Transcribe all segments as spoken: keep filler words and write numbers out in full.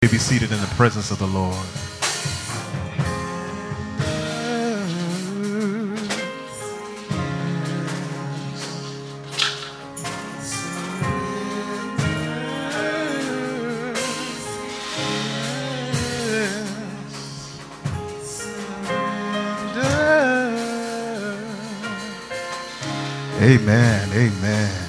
Be seated in the presence of the Lord. Amen. Amen.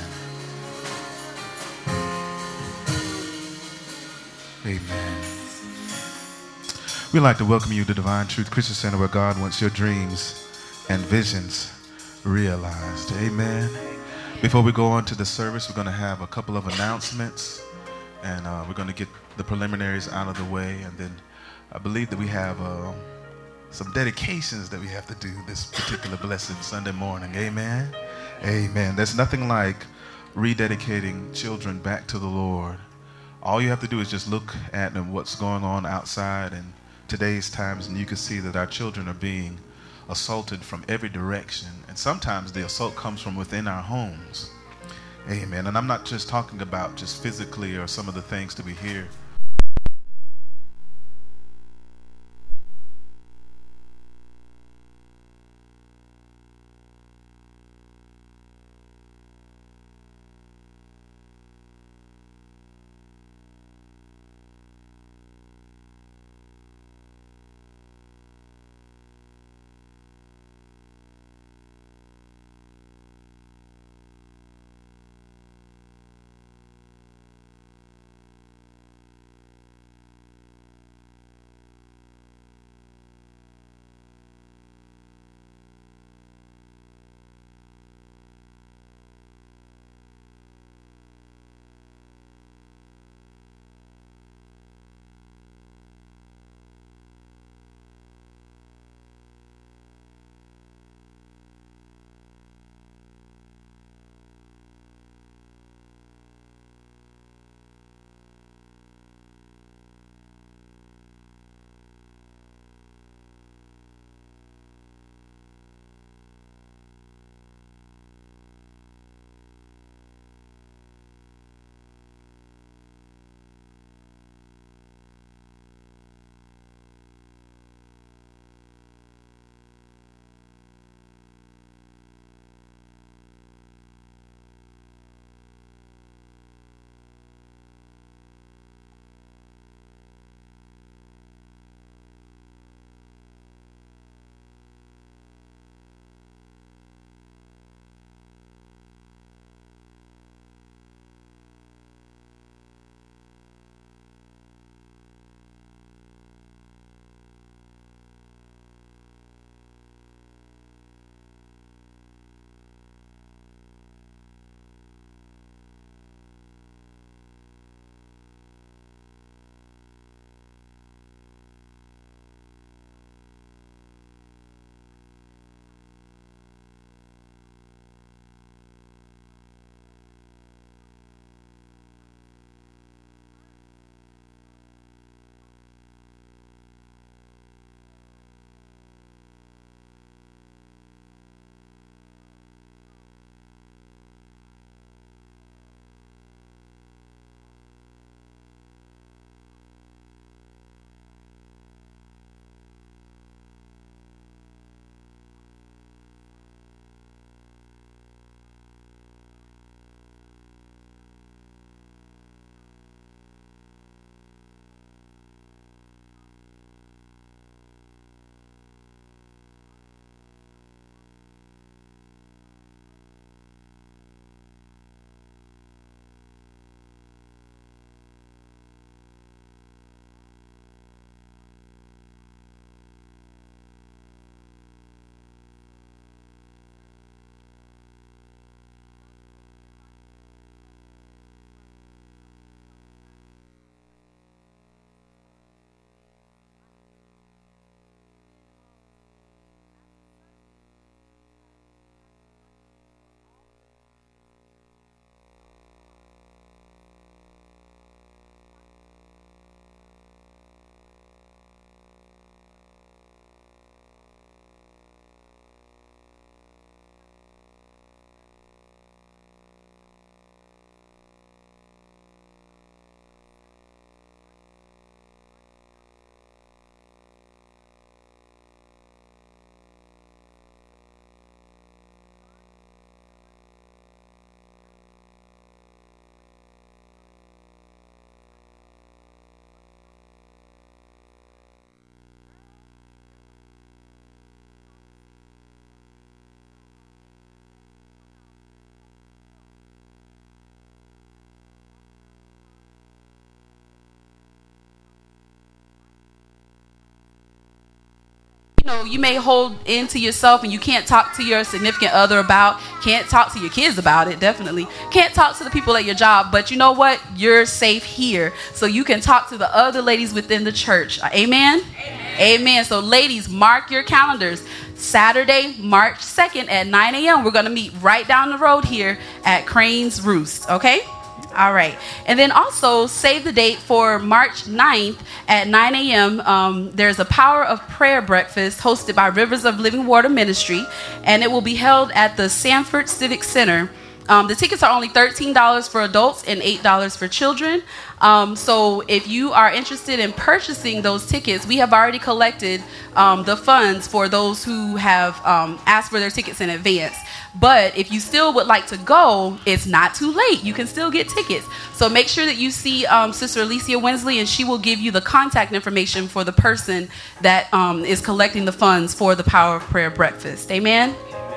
Amen. We'd like to welcome you to Divine Truth Christian Center, where God wants your dreams and visions realized. Amen. Before we go on to the service, we're going to have a couple of announcements, and uh, we're going to get the preliminaries out of the way, and then I believe that we have uh, some dedications that we have to do this particular blessed Sunday morning. Amen. Amen. There's nothing like rededicating children back to the Lord. All you have to do is just look at what's going on outside in today's times, and you can see that our children are being assaulted from every direction. And sometimes the assault comes from within our homes. Amen. And I'm not just talking about just physically or some of the things that we hear. you know, you may hold into yourself and you can't talk to your significant other about, can't talk to your kids about it, definitely. Can't talk to the people at your job, but you know what? You're safe here. So you can talk to the other ladies within the church. Amen? Amen. Amen. So ladies, mark your calendars. Saturday, March second at nine a.m. We're going to meet right down the road here at Crane's Roost. Okay? All right. And then also save the date for March ninth at nine a.m. Um, there's a Power of Prayer breakfast hosted by Rivers of Living Water Ministry, and it will be held at the Sanford Civic Center. Um, the tickets are only thirteen dollars for adults and eight dollars for children. Um, so if you are interested in purchasing those tickets, we have already collected um, the funds for those who have um, asked for their tickets in advance. But if you still would like to go, it's not too late. You can still get tickets. So make sure that you see um, Sister Alicia Winsley, and she will give you the contact information for the person that um, is collecting the funds for the Power of Prayer breakfast. Amen?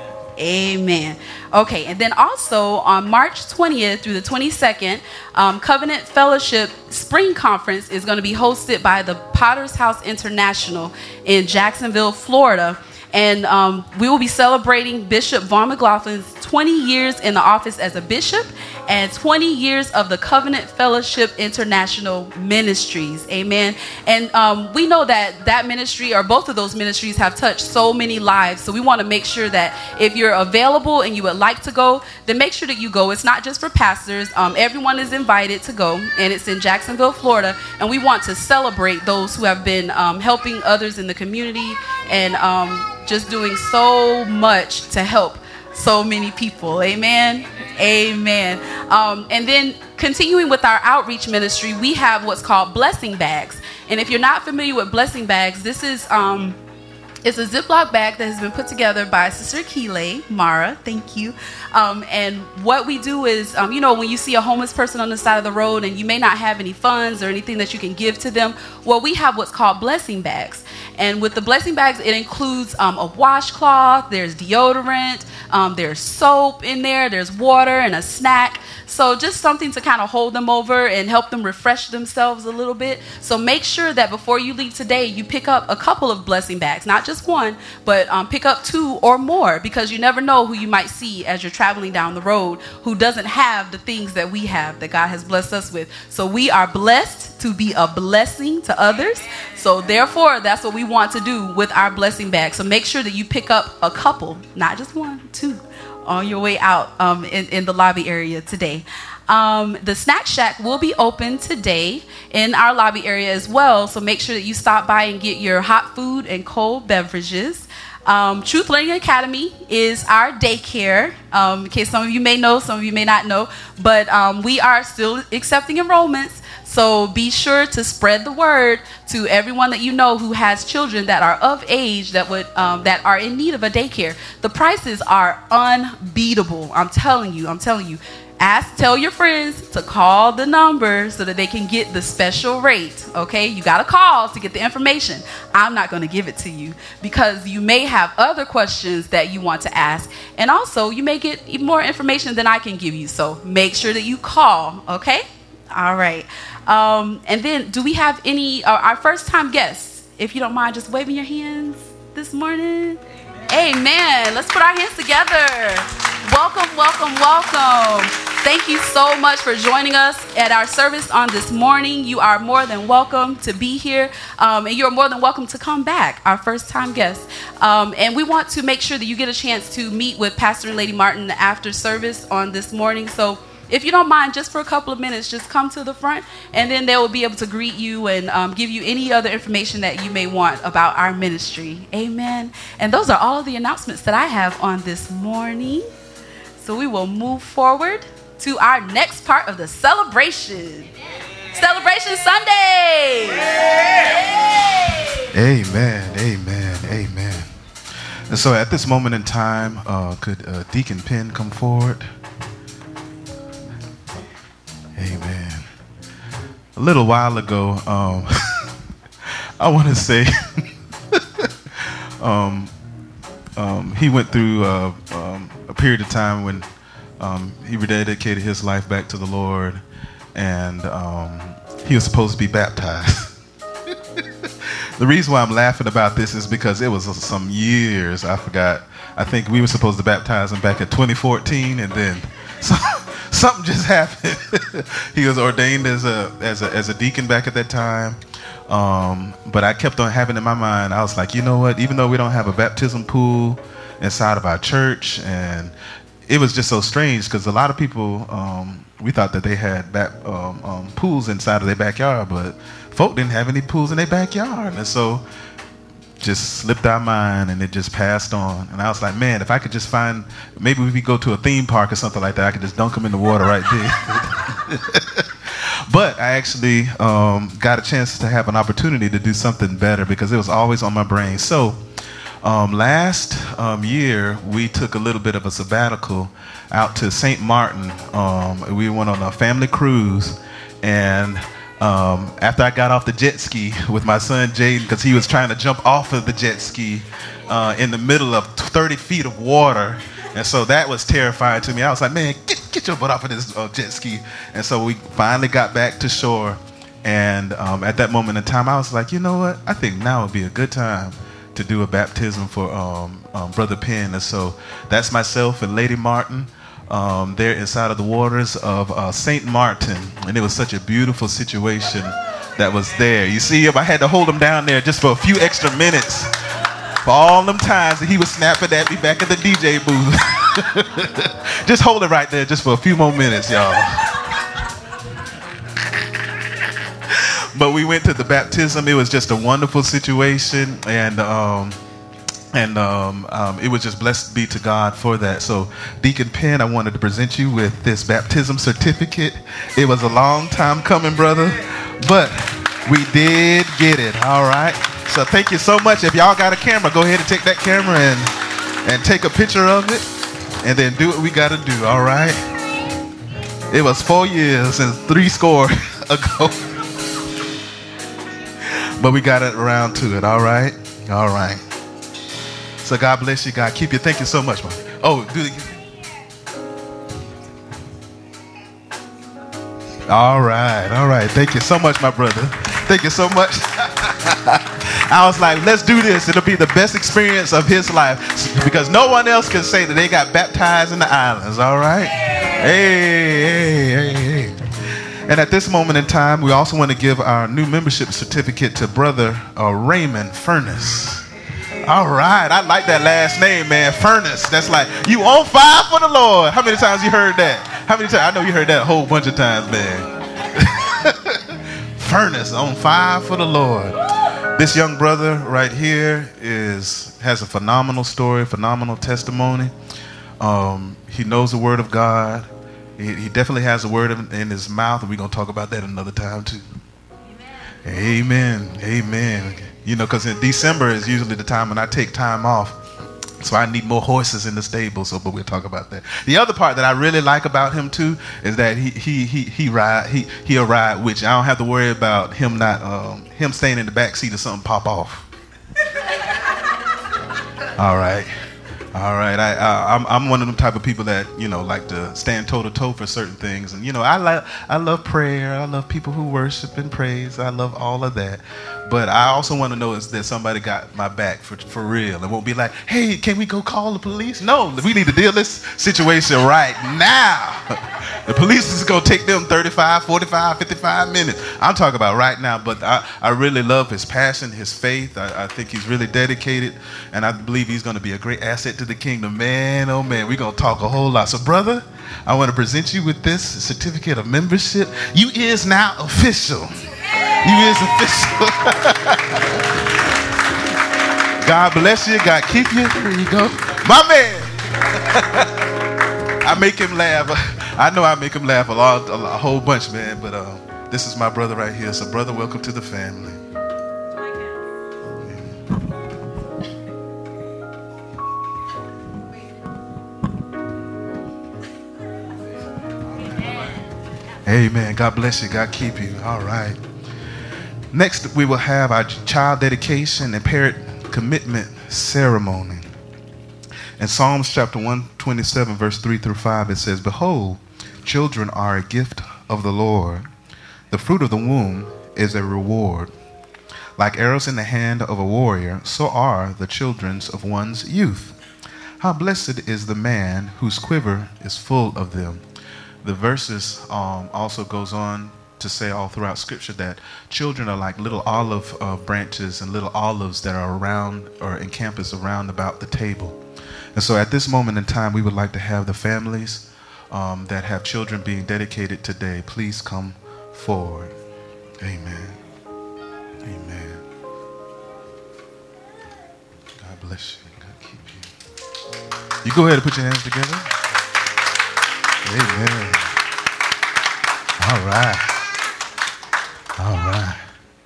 Amen. Okay, and then also on March twentieth through the twenty-second, um, Covenant Fellowship Spring Conference is going to be hosted by the Potter's House International in Jacksonville, Florida. And um, we will be celebrating Bishop Vaughn McLaughlin's twenty years in the office as a bishop and twenty years of the Covenant Fellowship International Ministries. Amen. And um, we know that that ministry, or both of those ministries, have touched so many lives. So we want to make sure that if you're available and you would like to go, then make sure that you go. It's not just for pastors. Um, everyone is invited to go, and it's in Jacksonville, Florida. And we want to celebrate those who have been um, helping others in the community and um, just doing so much to help so many people. Amen. Amen. Um, and then continuing with our outreach ministry, we have what's called blessing bags. And if you're not familiar with blessing bags, this is um, it's a Ziploc bag that has been put together by Sister Keeley Mara. Thank you. Um, and what we do is, um, you know, when you see a homeless person on the side of the road and you may not have any funds or anything that you can give to them, well, we have what's called blessing bags. And with the blessing bags, it includes um, a washcloth, there's deodorant, um, there's soap in there, there's water and a snack. So just something to kind of hold them over and help them refresh themselves a little bit. So make sure that before you leave today, you pick up a couple of blessing bags, not just one, but um, pick up two or more, because you never know who you might see as you're traveling down the road who doesn't have the things that we have, that God has blessed us with. So we are blessed to be a blessing to others. So therefore, that's what we want to do with our blessing bag. So make sure that you pick up a couple, not just one, two, on your way out um, in, in the lobby area today. Um, the Snack Shack will be open today in our lobby area as well. So make sure that you stop by and get your hot food and cold beverages. Um, Truth Learning Academy is our daycare. Um, in case some of you may know, some of you may not know, but um, we are still accepting enrollments. So be sure to spread the word to everyone that you know who has children that are of age that would um, that are in need of a daycare. The prices are unbeatable. I'm telling you. I'm telling you. Ask, tell your friends to call the number so that they can get the special rate. Okay, you got to call to get the information. I'm not going to give it to you because you may have other questions that you want to ask, and also you may get even more information than I can give you. So make sure that you call. Okay. All right. Um, and then do we have any, uh, our first time guests, if you don't mind just waving your hands this morning? Amen. Amen. Let's put our hands together. Welcome, welcome, welcome. Thank you so much for joining us at our service on this morning. You are more than welcome to be here, um, and you're more than welcome to come back, our first time guests. Um, and we want to make sure that you get a chance to meet with Pastor and Lady Martin after service on this morning. So if you don't mind, just for a couple of minutes, just come to the front, and then they will be able to greet you and um, give you any other information that you may want about our ministry. Amen. And those are all of the announcements that I have on this morning. So we will move forward to our next part of the celebration. Celebration Sunday. Amen, amen, amen. And so at this moment in time, uh, could uh, Deacon Penn come forward? Amen. A little while ago, um, I want to say um, um, he went through uh, um, a period of time when um, he rededicated his life back to the Lord, and um, he was supposed to be baptized. The reason why I'm laughing about this is because it was some years, I forgot. I think we were supposed to baptize him back in twenty fourteen, and then so, something just happened. He was ordained as a, as a as a deacon back at that time. Um, but I kept on having in my mind, I was like, you know what, even though we don't have a baptism pool inside of our church, and it was just so strange because a lot of people, um, we thought that they had bap- um, um, pools inside of their backyard, but folk didn't have any pools in their backyard. And so just slipped our mind, and it just passed on. And I was like, man, if I could just find, maybe if we go to a theme park or something like that, I could just dunk them in the water right there. But I actually um, got a chance to have an opportunity to do something better because it was always on my brain. So um, last um, year, we took a little bit of a sabbatical out to Saint Martin. Um, we went on a family cruise, and Um, after I got off the jet ski with my son Jaden, because he was trying to jump off of the jet ski uh, in the middle of thirty feet of water, and so that was terrifying to me. I was like, man, get get your butt off of this uh, jet ski. And so we finally got back to shore, and um, at that moment in time, I was like, you know what? I think now would be a good time to do a baptism for um, um, Brother Penn. And so that's myself and Lady Martin. Um, they're inside of the waters of uh, Saint Martin, and it was such a beautiful situation that was there. You see, if I had to hold him down there just for a few extra minutes, for all them times that he was snapping at me back at the D J booth, just hold it right there just for a few more minutes, y'all. But we went to the baptism. It was just a wonderful situation, and um, And um, um, it was just blessed be to God for that. So, Deacon Penn, I wanted to present you with this baptism certificate. It was a long time coming, brother, but we did get it, all right? So thank you so much. If y'all got a camera, go ahead and take that camera and, and take a picture of it, and then do what we got to do, all right? It was four years and three score ago, but we got it around to it, all right? All right. So God bless you. God keep you. Thank you so much, man. Oh, do it again. All right. All right. Thank you so much, my brother. Thank you so much. I was like, let's do this. It'll be the best experience of his life because no one else can say that they got baptized in the islands. All right. Hey, hey, hey, hey. And at this moment in time, we also want to give our new membership certificate to Brother uh, Raymond Furness. All right. I like that last name, man. Furnace. That's like, you on fire for the Lord. How many times you heard that? How many times? I know you heard that a whole bunch of times, man. Furnace, on fire for the Lord. This young brother right here is has a phenomenal story, phenomenal testimony. Um, he knows the word of God. He, he definitely has the word in, in his mouth, and we're going to talk about that another time, too. Amen. Amen. Amen. You know, because in December is usually the time when I take time off. So I need more horses in the stable. So, but we'll talk about that. The other part that I really like about him too is that he he he he ride he he'll ride with you. I don't have to worry about him not um, him staying in the back seat or something pop off. All right. All right, I, I, I'm I'm one of them type of people that, you know, like to stand toe to toe for certain things, and you know, I like I love prayer, I love people who worship and praise, I love all of that, but I also want to know is that somebody got my back for for real. It won't be like, hey, can we go call the police? No, we need to deal this situation right now. The police is gonna take them thirty-five, forty-five, fifty-five minutes. I'm talking about right now, but I, I really love his passion, his faith. I, I think he's really dedicated, and I believe he's gonna be a great asset to the kingdom. Man, oh man, we're gonna talk a whole lot. So brother, I want to present you with this certificate of membership. You is now official. You is official. God bless you. God keep you. Here you go. My man. I make him laugh. I know I make him laugh a lot, a, a whole bunch, man, but uh, this is my brother right here. So brother, welcome to the family. Amen. God bless you. God keep you. All right. Next, we will have our child dedication and parent commitment ceremony. In Psalms chapter one twenty-seven, verse three through five, it says, behold, children are a gift of the Lord. The fruit of the womb is a reward. Like arrows in the hand of a warrior, so are the children of one's youth. How blessed is the man whose quiver is full of them. The verses um, also goes on to say all throughout Scripture that children are like little olive uh, branches and little olives that are around or in campus around about the table. And so at this moment in time, we would like to have the families um, that have children being dedicated today, please come forward. Amen. Amen. God bless you. God keep you. You go ahead and put your hands together. Amen. All right. All right.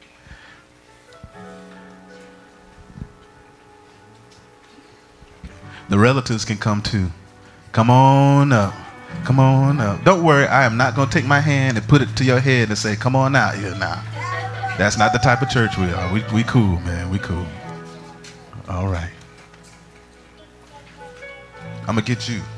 The relatives can come too. Come on up. Come on up. Don't worry, I am not going to take my hand and put it to your head and say, come on out here now. That's not the type of church we are. We, we cool, man. We cool. All right. I'm going to get you.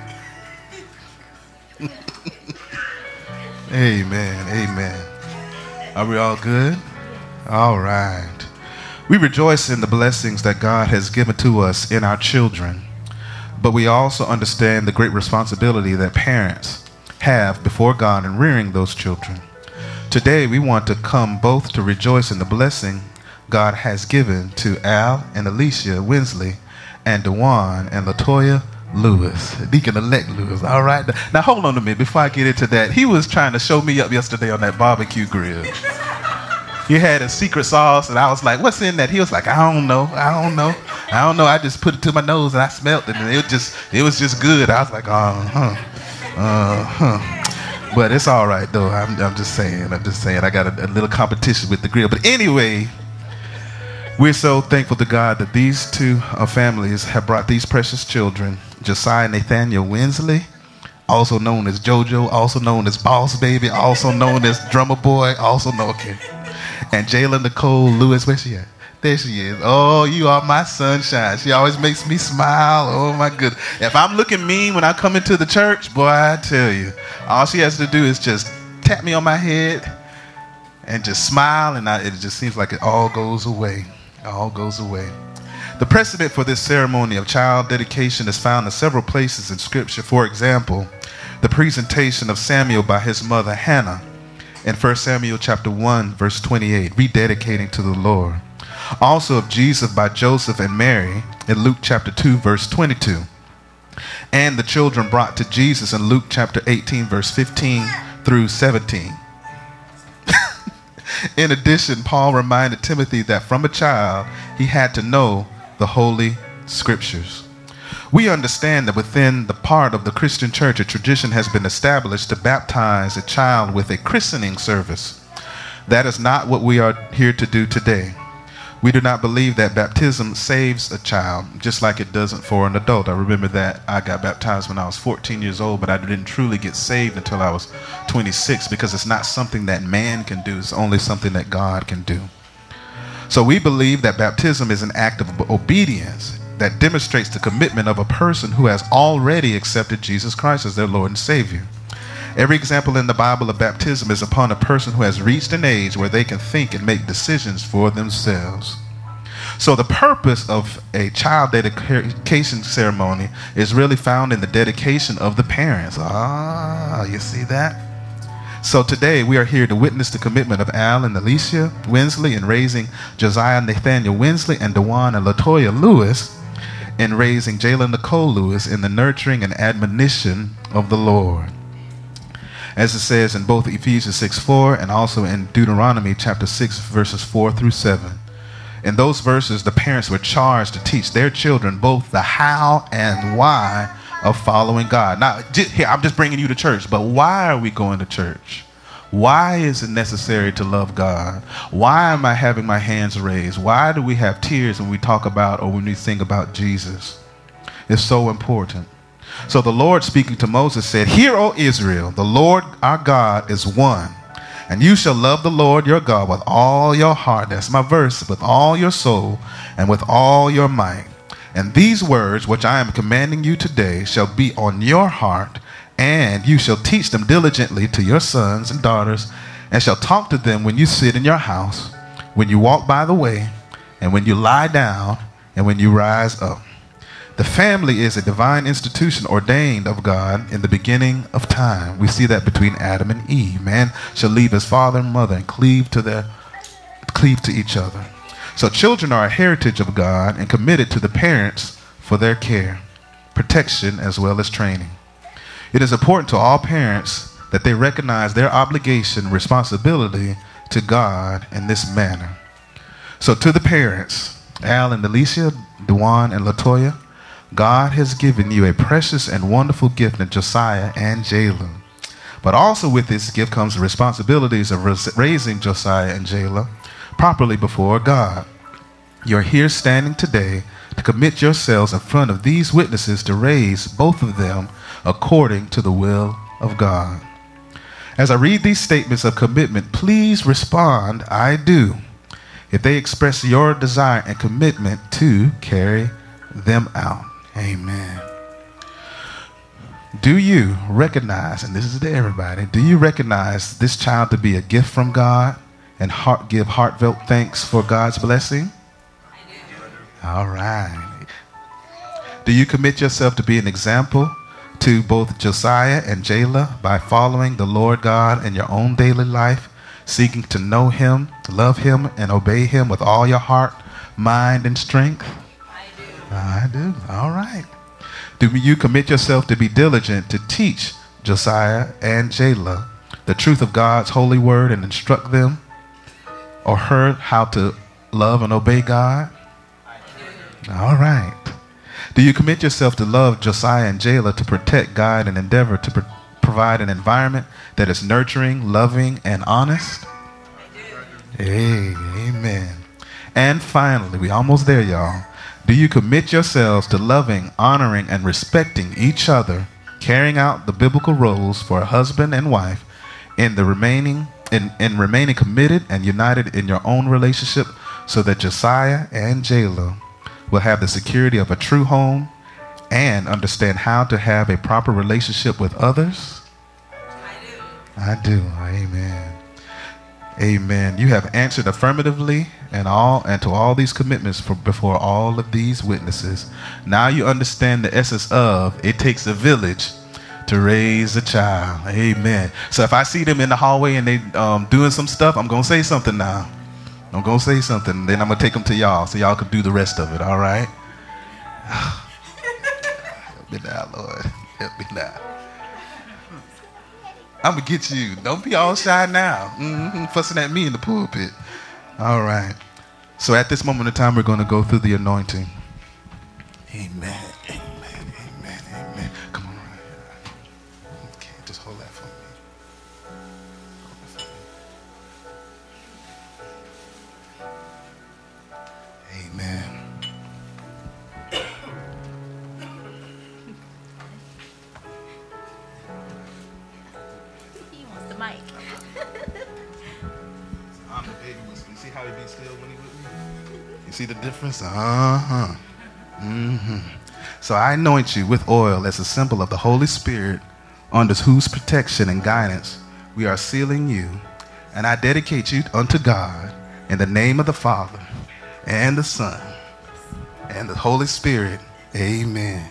Amen. Amen. Are we all good? All right. We rejoice in the blessings that God has given to us in our children, but we also understand the great responsibility that parents have before God in rearing those children. Today, we want to come both to rejoice in the blessing God has given to Al and Alicia Winsley and DeJuan and LaToya Lewis, Deacon-elect Lewis. All right. Now, hold on a minute before I get into that. He was trying to show me up yesterday on that barbecue grill. He had a secret sauce, and I was like, what's in that? He was like, I don't know. I don't know. I don't know. I just put it to my nose, and I smelled it, and it just, it was just good. I was like, uh-huh. Uh-huh. But it's all right, though. I'm, I'm just saying. I'm just saying. I got a, a little competition with the grill. But anyway, we're so thankful to God that these two uh, families have brought these precious children, Josiah Nathaniel Winsley, also known as JoJo, also known as Boss Baby, also known as Drummer Boy, also known, okay, and Jayla Nicole Lewis. Where's she at? There she is. Oh, you are my sunshine. She always makes me smile. Oh, my goodness. If I'm looking mean when I come into the church, boy, I tell you, all she has to do is just tap me on my head and just smile, and I, it just seems like it all goes away. It all goes away. The precedent for this ceremony of child dedication is found in several places in Scripture. For example, the presentation of Samuel by his mother Hannah in First Samuel chapter one, verse twenty-eight, rededicating to the Lord. Also of Jesus by Joseph and Mary in Luke chapter two, verse twenty-two. And the children brought to Jesus in Luke chapter eighteen, verse fifteen through seventeen. In addition, Paul reminded Timothy that from a child he had to know the Holy Scriptures. We understand that within the part of the Christian church, a tradition has been established to baptize a child with a christening service. That is not what we are here to do today. We do not believe that baptism saves a child, just like it doesn't for an adult. I remember that I got baptized when I was fourteen years old, but I didn't truly get saved until I was twenty-six, because it's not something that man can do. It's only something that God can do. So we believe that baptism is an act of obedience that demonstrates the commitment of a person who has already accepted Jesus Christ as their Lord and Savior. Every example in the Bible of baptism is upon a person who has reached an age where they can think and make decisions for themselves. So the purpose of a child dedication ceremony is really found in the dedication of the parents. Ah, you see that? So today we are here to witness the commitment of Al and Alicia Winsley in raising Josiah Nathaniel Winsley and DeJuan and LaToya Lewis in raising Jayla Nicole Lewis in the nurturing and admonition of the Lord. As it says in both Ephesians six four and also in Deuteronomy chapter six, verses four through seven. In those verses, the parents were charged to teach their children both the how and why of following God. Now, here, I'm just bringing you to church, but why are we going to church? Why is it necessary to love God? Why am I having my hands raised? Why do we have tears when we talk about or when we think about Jesus? It's so important. So the Lord speaking to Moses said, "Hear, O Israel, the Lord our God is one. And you shall love the Lord your God with all your heart," that's my verse, "with all your soul and with all your might. And these words which I am commanding you today shall be on your heart, and you shall teach them diligently to your sons and daughters, and shall talk to them when you sit in your house, when you walk by the way, and when you lie down, and when you rise up. The family is a divine institution ordained of God in the beginning of time. We see that between Adam and Eve. Man shall leave his father and mother and cleave to their cleave to each other. So children are a heritage of God and committed to the parents for their care, protection, as well as training. It is important to all parents that they recognize their obligation, responsibility to God in this manner. So to the parents, Al and Alicia, Dewan and Latoya, God has given you a precious and wonderful gift in Josiah and Jayla. But also with this gift comes the responsibilities of raising Josiah and Jayla properly before God. You're here standing today to commit yourselves in front of these witnesses to raise both of them according to the will of God. As I read these statements of commitment, please respond, I do, if they express your desire and commitment to carry them out. Amen. Do you recognize, and this is to everybody, do you recognize this child to be a gift from God and heart, give heartfelt thanks for God's blessing? I do. All right. Do you commit yourself to be an example to both Josiah and Jayla by following the Lord God in your own daily life, seeking to know him, love him, and obey him with all your heart, mind, and strength? I do. All right. Do you commit yourself to be diligent to teach Josiah and Jayla the truth of God's holy word and instruct them or her how to love and obey God? I do. All right. Do you commit yourself to love Josiah and Jayla to protect, guide, and endeavor to pro- provide an environment that is nurturing, loving, and honest? I do. Hey, amen. And finally, we almost there, y'all. Do you commit yourselves to loving, honoring, and respecting each other, carrying out the biblical roles for a husband and wife in the remaining in, in remaining committed and united in your own relationship so that Josiah and Jayla will have the security of a true home and understand how to have a proper relationship with others? I do. I do. Amen. Amen. You have answered affirmatively and all and to all these commitments for, before all of these witnesses. Now you understand the essence of it takes a village to raise a child. Amen. So if I see them in the hallway and they um, doing some stuff, I'm going to say something now. I'm going to say something. Then I'm going to take them to y'all so y'all can do the rest of it. All right? Help me now, Lord. Help me now. I'm going to get you. Don't be all shy now. Mm-hmm. Fussing at me in the pulpit. All right. So at this moment in time, we're going to go through the anointing. Amen. Amen. Amen. Amen. Come on right here. Okay. Just hold that for me. Hold that for me. Amen. Mike. I'm the baby whisper. You see how he be still when he with me? You see the difference? Uh-huh. Mm-hmm. So I anoint you with oil as a symbol of the Holy Spirit, under whose protection and guidance we are sealing you. And I dedicate you unto God in the name of the Father and the Son and the Holy Spirit. Amen.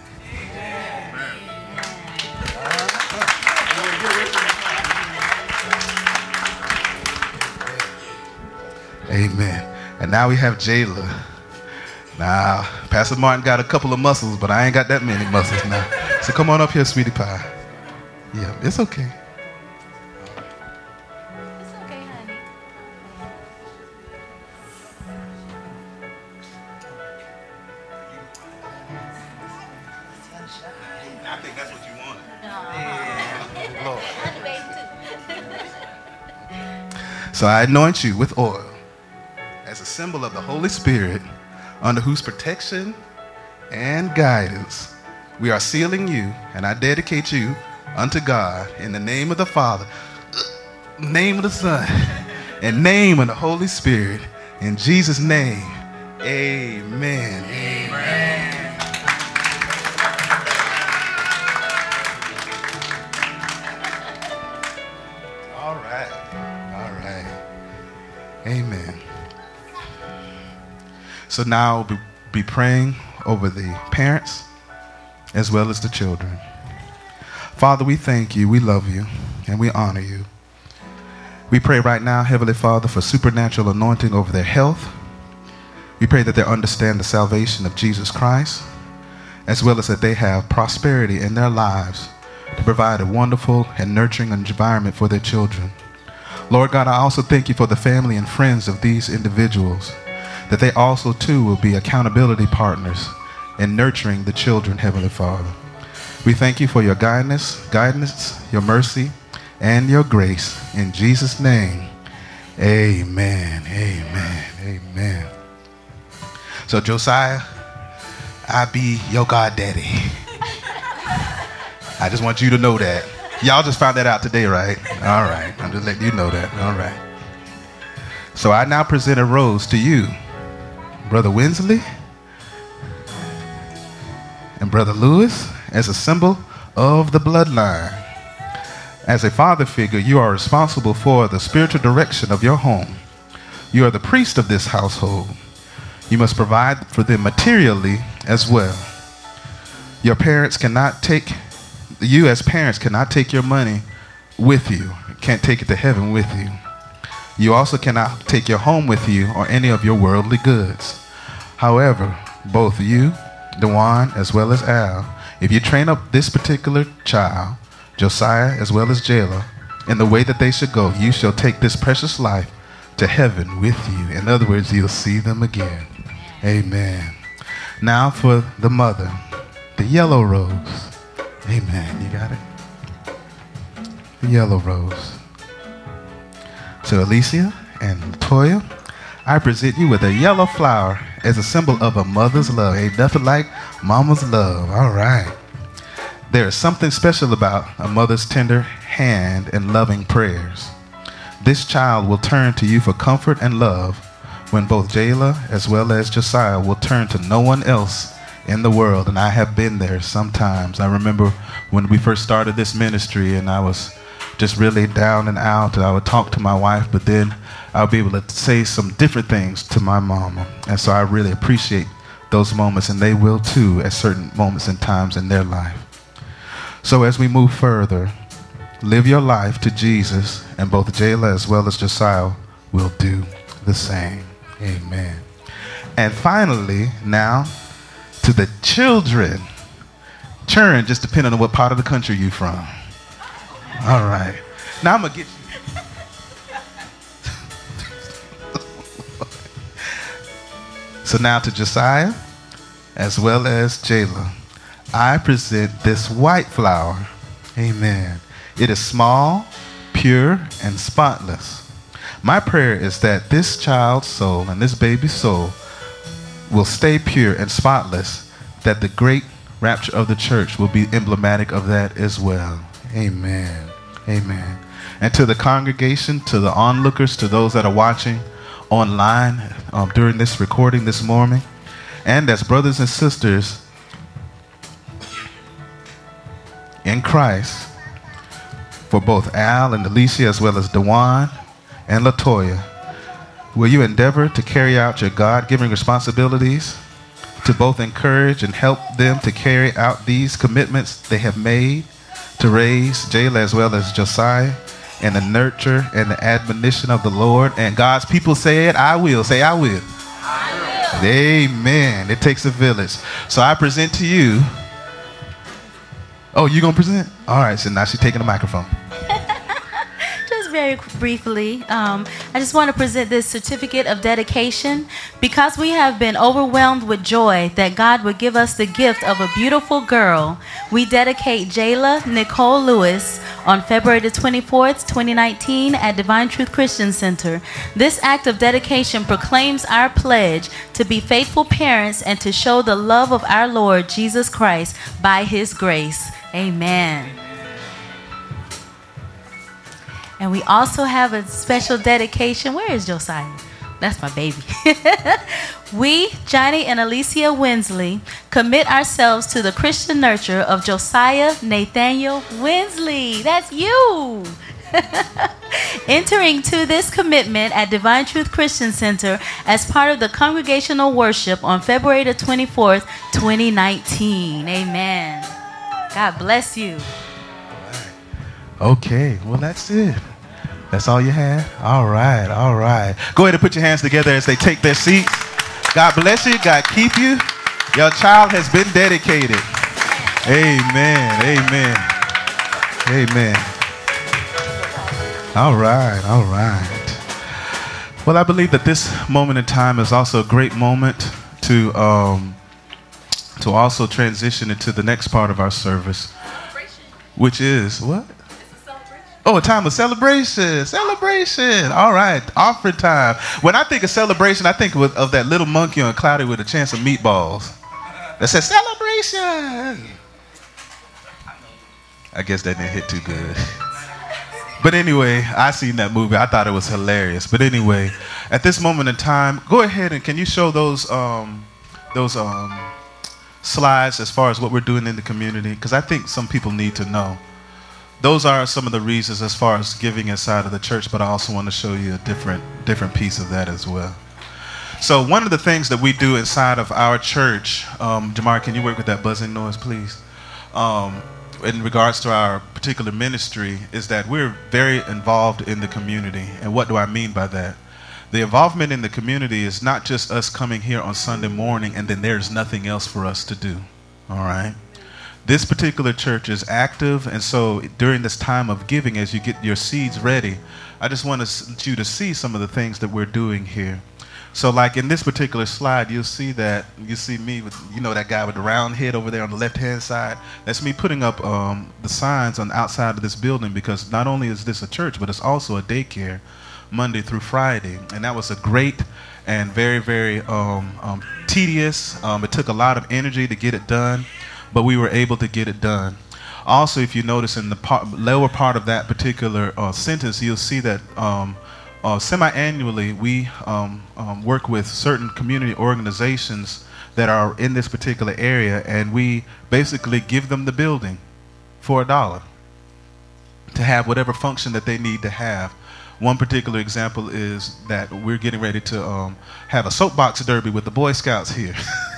Amen. And now we have Jayla. Now, Pastor Martin got a couple of muscles, but I ain't got that many muscles now. So come on up here, sweetie pie. Yeah, it's okay. It's okay, honey. I think that's what you wanted. Yeah. Lord. Honey, baby, too. So I anoint you with oil as a symbol of the Holy Spirit, under whose protection and guidance we are sealing you, and I dedicate you unto God in the name of the Father, name of the Son, and name of the Holy Spirit. In Jesus' name, amen. Amen. All right. All right. Amen. So now we'll be, be praying over the parents as well as the children. Father, we thank you, we love you, and we honor you. We pray right now, Heavenly Father, for supernatural anointing over their health. We pray that they understand the salvation of Jesus Christ, as well as that they have prosperity in their lives to provide a wonderful and nurturing environment for their children. Lord God, I also thank you for the family and friends of these individuals, that they also too will be accountability partners in nurturing the children, Heavenly Father. We thank you for your guidance, guidance, your mercy, and your grace. In Jesus' name, amen, amen, amen. So Josiah, I be your goddaddy. I just want you to know that. Y'all just found that out today, right? All right. I'm just letting you know that. All right. So I now present a rose to you, Brother Winsley and Brother Lewis, as a symbol of the bloodline. As a father figure, you are responsible for the spiritual direction of your home. You are the priest of this household. You must provide for them materially as well. Your parents cannot take You as parents cannot take your money with you. Can't take it to heaven with you. You also cannot take your home with you or any of your worldly goods. However, both you, Dewan, as well as Al, if you train up this particular child, Josiah as well as Jayla, in the way that they should go, you shall take this precious life to heaven with you. In other words, you'll see them again. Amen. Now for the mother, the yellow rose. Amen. You got it? The yellow rose. So Alicia and Latoya, I present you with a yellow flower as a symbol of a mother's love. Ain't nothing like mama's love. All right. There is something special about a mother's tender hand and loving prayers. This child will turn to you for comfort and love when both Jayla as well as Josiah will turn to no one else in the world. And I have been there sometimes. I remember when we first started this ministry and I was just really down and out, and I would talk to my wife, but then I would be able to say some different things to my mama. And so I really appreciate those moments, and they will too at certain moments and times in their life. So as we move further, live your life to Jesus, and both Jayla as well as Josiah will do the same. Amen. And finally, now to the children. Churn, just depending on what part of the country you're from. All right. Now I'm going to get you. So now to Josiah as well as Jayla, I present this white flower. Amen. It is small, pure, and spotless. My prayer is that this child's soul and this baby's soul will stay pure and spotless, that the great rapture of the church will be emblematic of that as well. Amen. Amen. And to the congregation, to the onlookers, to those that are watching online um, during this recording this morning, and as brothers and sisters in Christ, for both Al and Alicia as well as Dewan and Latoya, will you endeavor to carry out your God-given responsibilities to both encourage and help them to carry out these commitments they have made to raise Jayla as well as Josiah in the nurture and the admonition of the Lord? And God's people said, I will. Say, I will. I will. Amen. It takes a village. So I present to you. Oh, you going to present? All right. So now she's taking the microphone. Very briefly, um, I just want to present this certificate of dedication because we have been overwhelmed with joy that God would give us the gift of a beautiful girl. We dedicate Jayla Nicole Lewis on February the twenty-fourth, twenty nineteen at Divine Truth Christian Center. This act of dedication proclaims our pledge to be faithful parents and to show the love of our Lord Jesus Christ by His grace. Amen. And we also have a special dedication. Where is Josiah? That's my baby. We, Johnny and Alicia Winsley, commit ourselves to the Christian nurture of Josiah Nathaniel Winsley. That's you. Entering to this commitment at Divine Truth Christian Center as part of the congregational worship on February the twenty-fourth, twenty nineteen. Amen. God bless you. Okay, well, that's it. That's all you have? All right, all right. Go ahead and put your hands together as they take their seats. God bless you. God keep you. Your child has been dedicated. Amen. Amen. Amen. All right, all right. Well, I believe that this moment in time is also a great moment to um, to also transition into the next part of our service, which is what? Oh, a time of celebration. Celebration. All right. Offering time. When I think of celebration, I think of, of that little monkey on Cloudy with a Chance of Meatballs that says celebration. I guess that didn't hit too good. But anyway, I seen that movie. I thought it was hilarious. But anyway, at this moment in time, go ahead and can you show those um, those um, slides as far as what we're doing in the community? Because I think some people need to know. Those are some of the reasons as far as giving inside of the church, but I also want to show you a different different piece of that as well. So one of the things that we do inside of our church, um, Jamar, can you work with that buzzing noise, please? Um, in regards to our particular ministry, is that we're very involved in the community. And what do I mean by that? The involvement in the community is not just us coming here on Sunday morning and then there's nothing else for us to do, all right? This particular church is active, and so during this time of giving, as you get your seeds ready, I just want you to see some of the things that we're doing here. So like in this particular slide, you'll see that, you see me with, you know, that guy with the round head over there on the left-hand side. That's me putting up um, the signs on the outside of this building, because not only is this a church, but it's also a daycare Monday through Friday. And that was a great and very, very um, um, tedious. Um, it took a lot of energy to get it done, but we were able to get it done. Also, if you notice in the part, lower part of that particular uh, sentence, you'll see that um, uh, semi-annually we um, um, work with certain community organizations that are in this particular area, and we basically give them the building for a dollar to have whatever function that they need to have. One particular example is that we're getting ready to um, have a soapbox derby with the Boy Scouts here.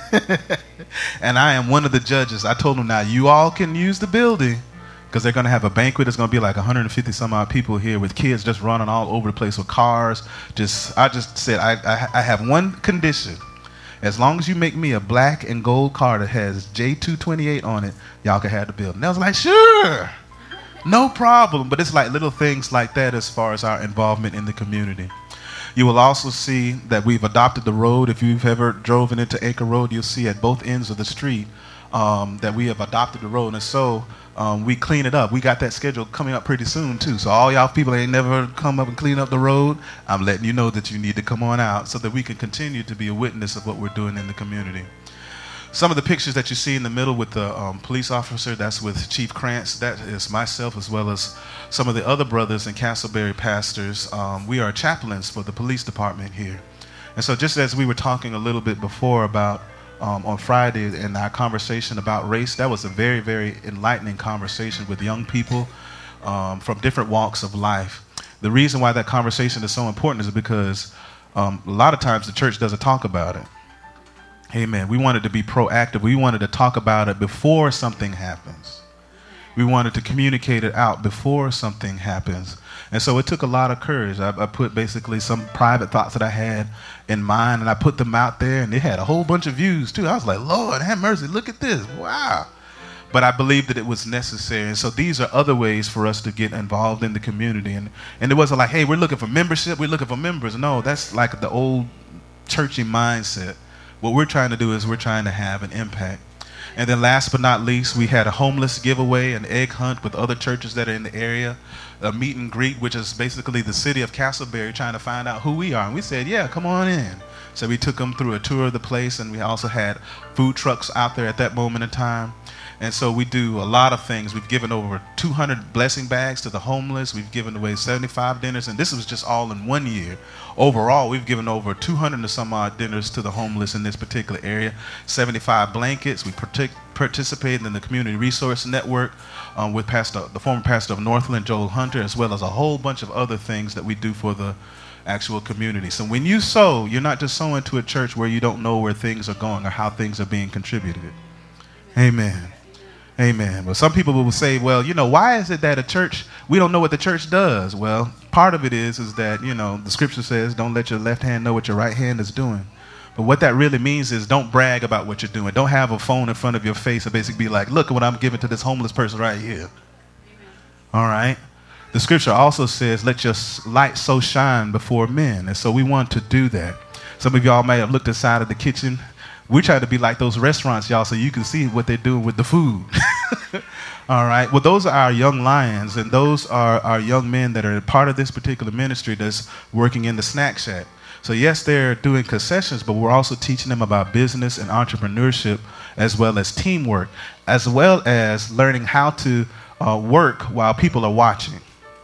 And I am one of the judges. I told them, now you all can use the building because they're going to have a banquet. It's going to be like one hundred fifty some odd people here with kids just running all over the place with cars. Just, I just said, I, I, I have one condition. As long as you make me a black and gold car that has J two twenty-eight on it, y'all can have the building. And I was like, sure, no problem. But it's like little things like that as far as our involvement in the community. You will also see that we've adopted the road. If you've ever driven into Acre Road, you'll see at both ends of the street um, that we have adopted the road. And so um, we clean it up. We got that schedule coming up pretty soon, too. So all y'all people that ain't never come up and clean up the road, I'm letting you know that you need to come on out so that we can continue to be a witness of what we're doing in the community. Some of the pictures that you see in the middle with the um, police officer, that's with Chief Krantz. That is myself, as well as some of the other brothers and Castleberry pastors. Um, we are chaplains for the police department here. And so just as we were talking a little bit before about um, on Friday in our conversation about race, that was a very, very enlightening conversation with young people um, from different walks of life. The reason why that conversation is so important is because um, a lot of times the church doesn't talk about it. Amen. We wanted to be proactive. We wanted to talk about it before something happens. We wanted to communicate it out before something happens. And so it took a lot of courage. I, I put basically some private thoughts that I had in mind, and I put them out there, and it had a whole bunch of views too. I was like, Lord, have mercy. Look at this. Wow. But I believed that it was necessary. And so these are other ways for us to get involved in the community. And, and it wasn't like, hey, we're looking for membership. We're looking for members. No, that's like the old churchy mindset. What we're trying to do is we're trying to have an impact. And then last but not least, we had a homeless giveaway, an egg hunt with other churches that are in the area, a meet and greet, which is basically the city of Castleberry trying to find out who we are. And we said, yeah, come on in. So we took them through a tour of the place, and we also had food trucks out there at that moment in time. And so we do a lot of things. We've given over two hundred blessing bags to the homeless. We've given away seventy-five dinners, and this was just all in one year. Overall, we've given over two hundred and some odd dinners to the homeless in this particular area, seventy-five blankets. We partic- participated in the Community Resource Network um, with pastor, the former pastor of Northland, Joel Hunter, as well as a whole bunch of other things that we do for the actual community. So when you sow, you're not just sowing to a church where you don't know where things are going or how things are being contributed. Amen. Amen. But some people will say, well, you know, why is it that a church, we don't know what the church does? Well, part of it is, is that, you know, the scripture says, don't let your left hand know what your right hand is doing. But what that really means is don't brag about what you're doing. Don't have a phone in front of your face and basically be like, look at what I'm giving to this homeless person right here. All right. The scripture also says, let your light so shine before men. And so we want to do that. Some of y'all may have looked inside of the kitchen. We try to be like those restaurants, y'all, so you can see what they're doing with the food. All right. Well, those are our young lions, and those are our young men that are part of this particular ministry that's working in the snack shack. So, yes, they're doing concessions, but we're also teaching them about business and entrepreneurship, as well as teamwork, as well as learning how to uh, work while people are watching.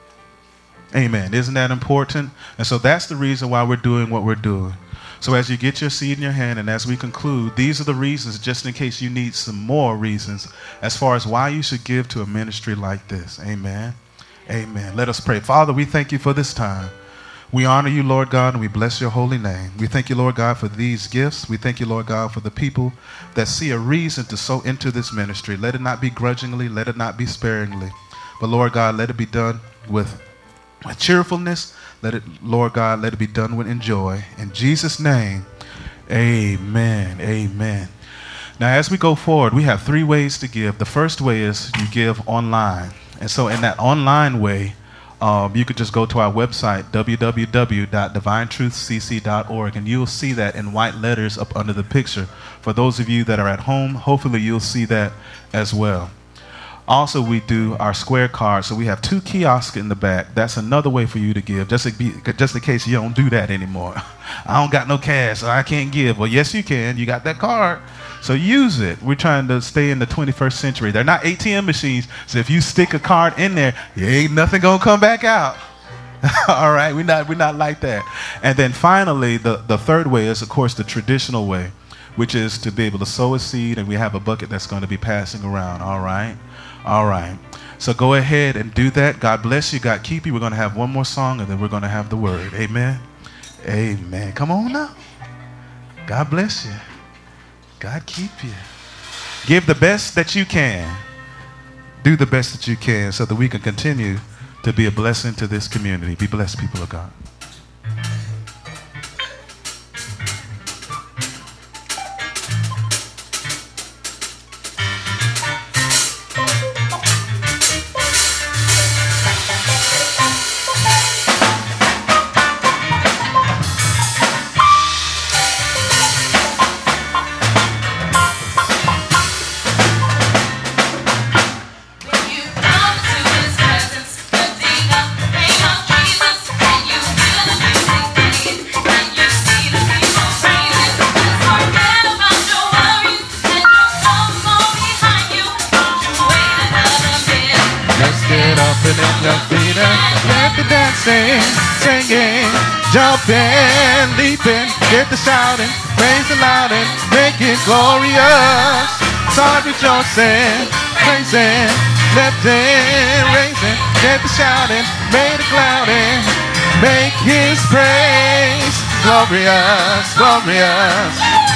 Amen. Isn't that important? And so that's the reason why we're doing what we're doing. So as you get your seed in your hand and as we conclude, these are the reasons, just in case you need some more reasons, as far as why you should give to a ministry like this. Amen. Amen. Let us pray. Father, we thank you for this time. We honor you, Lord God, and we bless your holy name. We thank you, Lord God, for these gifts. We thank you, Lord God, for the people that see a reason to sow into this ministry. Let it not be grudgingly. Let it not be sparingly. But, Lord God, let it be done with, with cheerfulness. Let it, Lord God, let it be done with joy. In Jesus' name, amen, amen. Now, as we go forward, we have three ways to give. The first way is you give online. And so in that online way, um, you could just go to our website, w w w dot divine truth c c dot org, and you'll see that in white letters up under the picture. For those of you that are at home, hopefully you'll see that as well. Also, we do our square cards. So we have two kiosks in the back. That's another way for you to give, just, to be, just in case you don't do that anymore. I don't got no cash, so I can't give. Well, yes, you can. You got that card. So use it. We're trying to stay in the twenty-first century. They're not A T M machines. So if you stick a card in there, ain't nothing going to come back out. All right? We're not, we're not like that. And then finally, the, the third way is, of course, the traditional way, which is to be able to sow a seed, and we have a bucket that's going to be passing around. All right? All right. So go ahead and do that. God bless you. God keep you. We're going to have one more song, and then we're going to have the word. Amen. Amen. Come on now. God bless you. God keep you. Give the best that you can. Do the best that you can so that we can continue to be a blessing to this community. Be blessed, people of God. Jumping, leaping, get the shouting, praise the loud and make it glorious. Start rejoicing, praising, lifting, raising, get the shouting, make it clouding, make his praise glorious, glorious.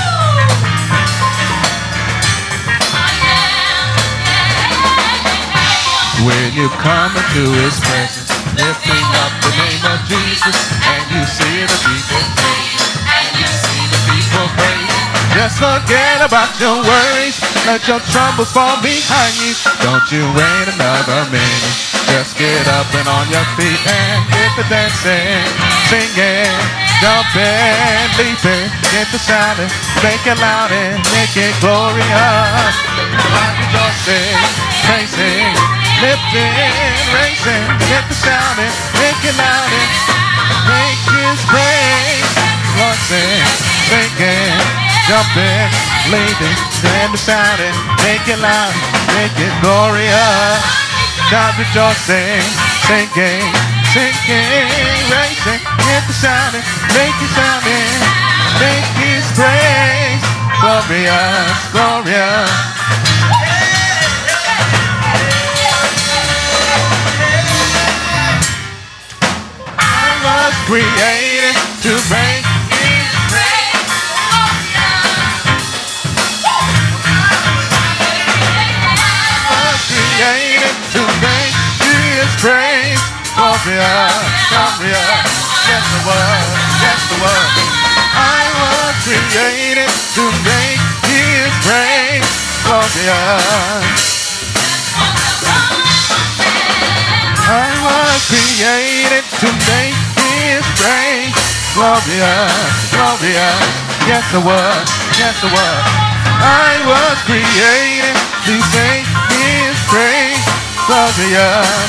When you come into his presence, lifting up the name of Jesus, and you see the people praise, and you see the people praise. Just forget about your worries, let your troubles fall behind you. Don't you wait another minute, just get up and on your feet and get the dancing, singing, jumping, leaping, get the shouting, make it loud and make it glorious. Like rejoicing, praising, lifting, raising, get the shouting, make it loud and make his praise, dancing, singing, jumping, leaping, and shouting, make it loud, make it glorious. God rejoicing, singing, singing, racing, get the shouting, make it shouting, make His praise glorious, glorious. Was created to make His praise was created to make His praise glorious, glorious. Yes, it was, yes, it was. I was created to make His praise glorious. I was created to make His praise glorious, glorious. Yes, I was, yes, I was. I was created to make His praise glorious.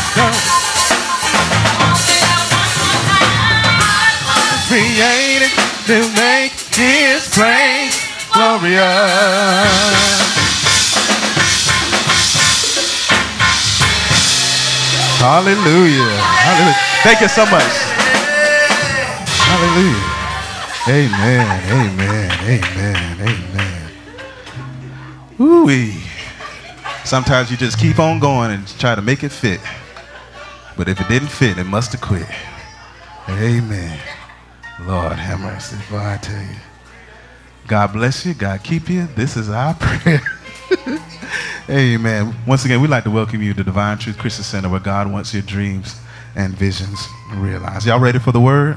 Created to make His praise glorious. Hallelujah. Hallelujah. Thank you so much. Hallelujah. Amen. Amen. Amen. Amen. Ooh-wee. Sometimes you just keep on going and try to make it fit. But if it didn't fit, it must have quit. Amen. Lord have mercy. Boy, I tell you. God bless you. God keep you. This is our prayer. Amen. Once again, we'd like to welcome you to Divine Truth Christian Center, where God wants your dreams and visions realized. Y'all ready for the word?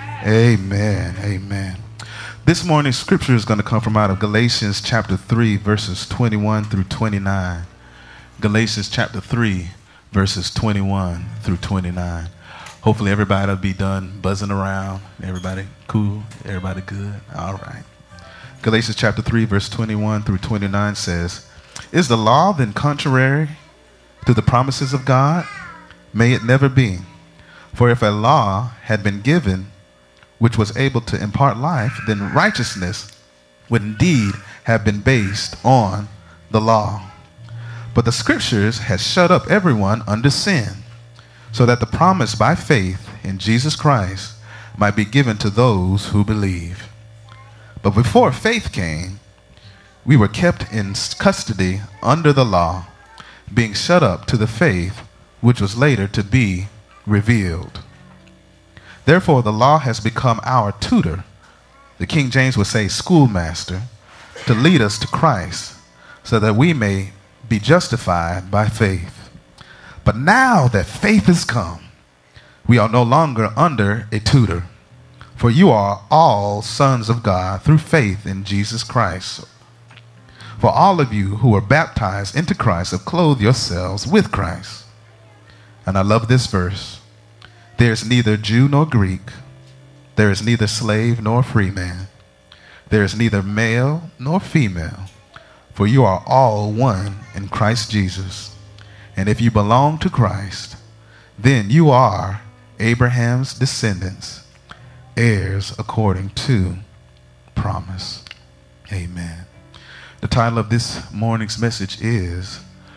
Amen. Amen. This morning's scripture is going to come from out of Galatians chapter three, verses twenty-one through twenty-nine. Galatians chapter three, verses twenty-one through twenty-nine. Hopefully everybody will be done buzzing around. Everybody cool? Everybody good? All right. Galatians chapter three, verse twenty-one through twenty-nine says, "Is the law then contrary to the promises of God? May it never be. For if a law had been given which was able to impart life, then righteousness would indeed have been based on the law. But the scriptures has shut up everyone under sin, so that the promise by faith in Jesus Christ might be given to those who believe. But before faith came, we were kept in custody under the law, being shut up to the faith which was later to be revealed. Therefore, the law has become our tutor," the King James would say schoolmaster, "to lead us to Christ, so that we may be justified by faith. But now that faith has come, we are no longer under a tutor, for you are all sons of God through faith in Jesus Christ. For all of you who were baptized into Christ have clothed yourselves with Christ." And I love this verse. "There is neither Jew nor Greek. There is neither slave nor free man. There is neither male nor female. For you are all one in Christ Jesus. And if you belong to Christ, then you are Abraham's descendants, heirs according to promise." Amen. The title of this morning's message is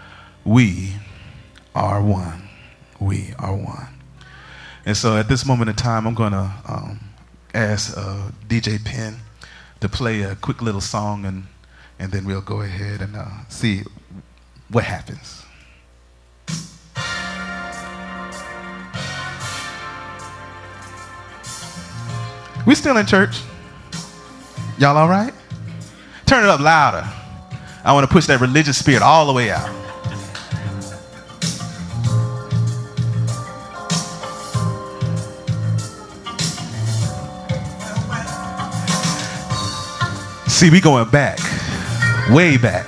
"We Are One." We are one. And so at this moment in time, I'm going to um, ask uh, D J Penn to play a quick little song, and, and then we'll go ahead and uh, see what happens. We still in church? Y'all all right? Turn it up louder. I want to push that religious spirit all the way out. See, we going back, way back,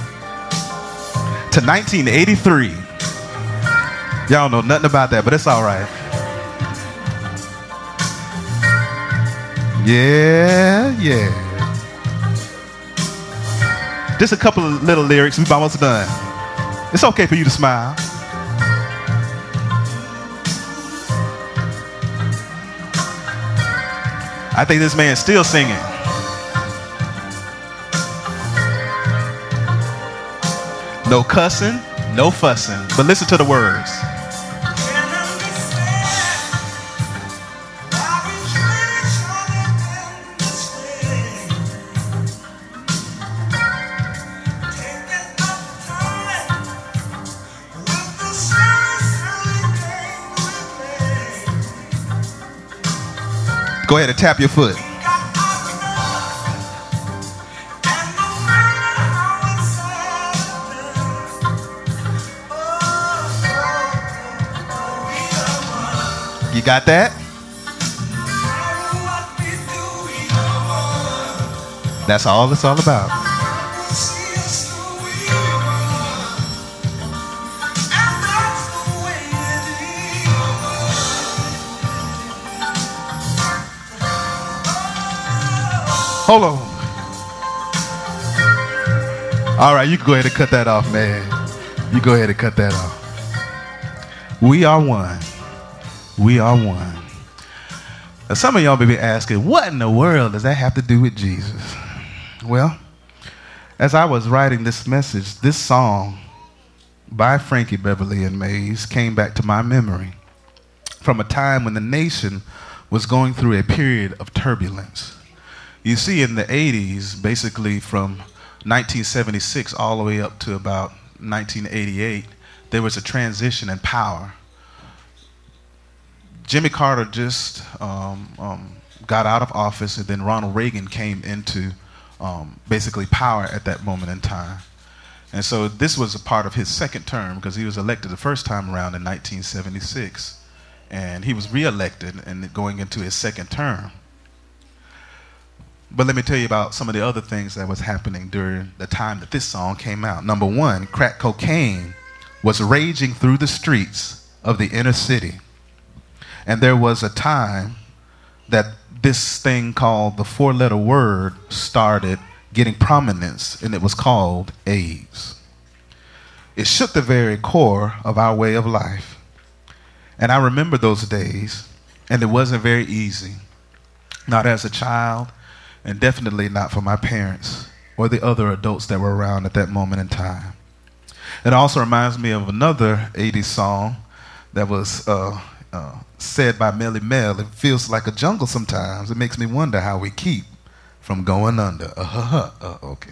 to nineteen eighty-three. Y'all know nothing about that, but it's all right. Yeah, yeah. Just a couple of little lyrics. We've almost done. It's okay for you to smile. I think this man's still singing. No cussing, no fussing. But listen to the words. Go ahead and tap your foot. You got that? That's all it's all about. Hold on. All right, you can go ahead and cut that off, man. You go ahead and cut that off. We are one. We are one. Now, some of y'all may be asking, what in the world does that have to do with Jesus? Well, as I was writing this message, this song by Frankie Beverly and Mays came back to my memory from a time when the nation was going through a period of turbulence. You see, in the eighties, basically from nineteen seventy-six all the way up to about nineteen eighty-eight, there was a transition in power. Jimmy Carter just um, um, got out of office, and then Ronald Reagan came into um, basically power at that moment in time. And so this was a part of his second term, because he was elected the first time around in nineteen seventy-six. And he was reelected and going into his second term. But let me tell you about some of the other things that was happening during the time that this song came out. Number one, crack cocaine was raging through the streets of the inner city. And there was a time that this thing called the four-letter word started getting prominence, and it was called AIDS. It shook the very core of our way of life. And I remember those days, and it wasn't very easy. Not as a child, and definitely not for my parents or the other adults that were around at that moment in time. It also reminds me of another eighties song that was uh, uh, said by Melly Mel. It feels like a jungle sometimes. It makes me wonder how we keep from going under. Uh, uh, uh, okay.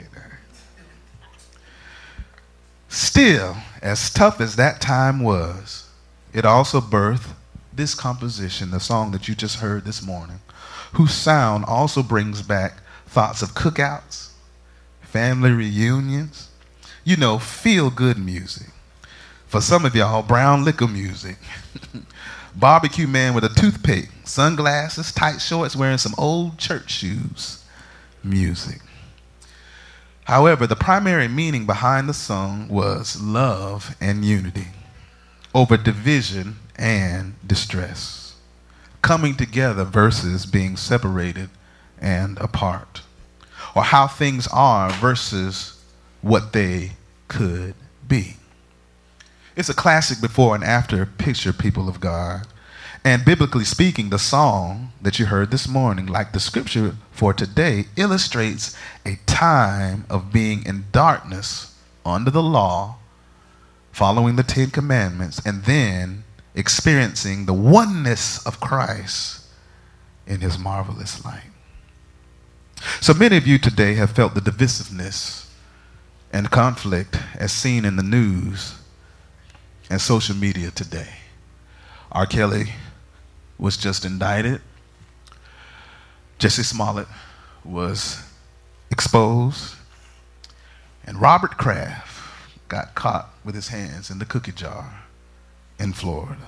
Still, as tough as that time was, it also birthed this composition, the song that you just heard this morning, whose sound also brings back thoughts of cookouts, family reunions, you know, feel-good music. For some of y'all, brown liquor music. Barbecue man with a toothpick, sunglasses, tight shorts, wearing some old church shoes music. However, the primary meaning behind the song was love and unity over division and distress. Coming together versus being separated and apart. Or how things are versus what they could be. It's a classic before and after picture, people of God. And biblically speaking, the song that you heard this morning, like the scripture for today, illustrates a time of being in darkness under the law, following the Ten Commandments, and then experiencing the oneness of Christ in his marvelous light. So many of you today have felt the divisiveness and conflict as seen in the news and social media today. R. Kelly was just indicted. Jussie Smollett was exposed. And Robert Kraft got caught with his hands in the cookie jar in Florida.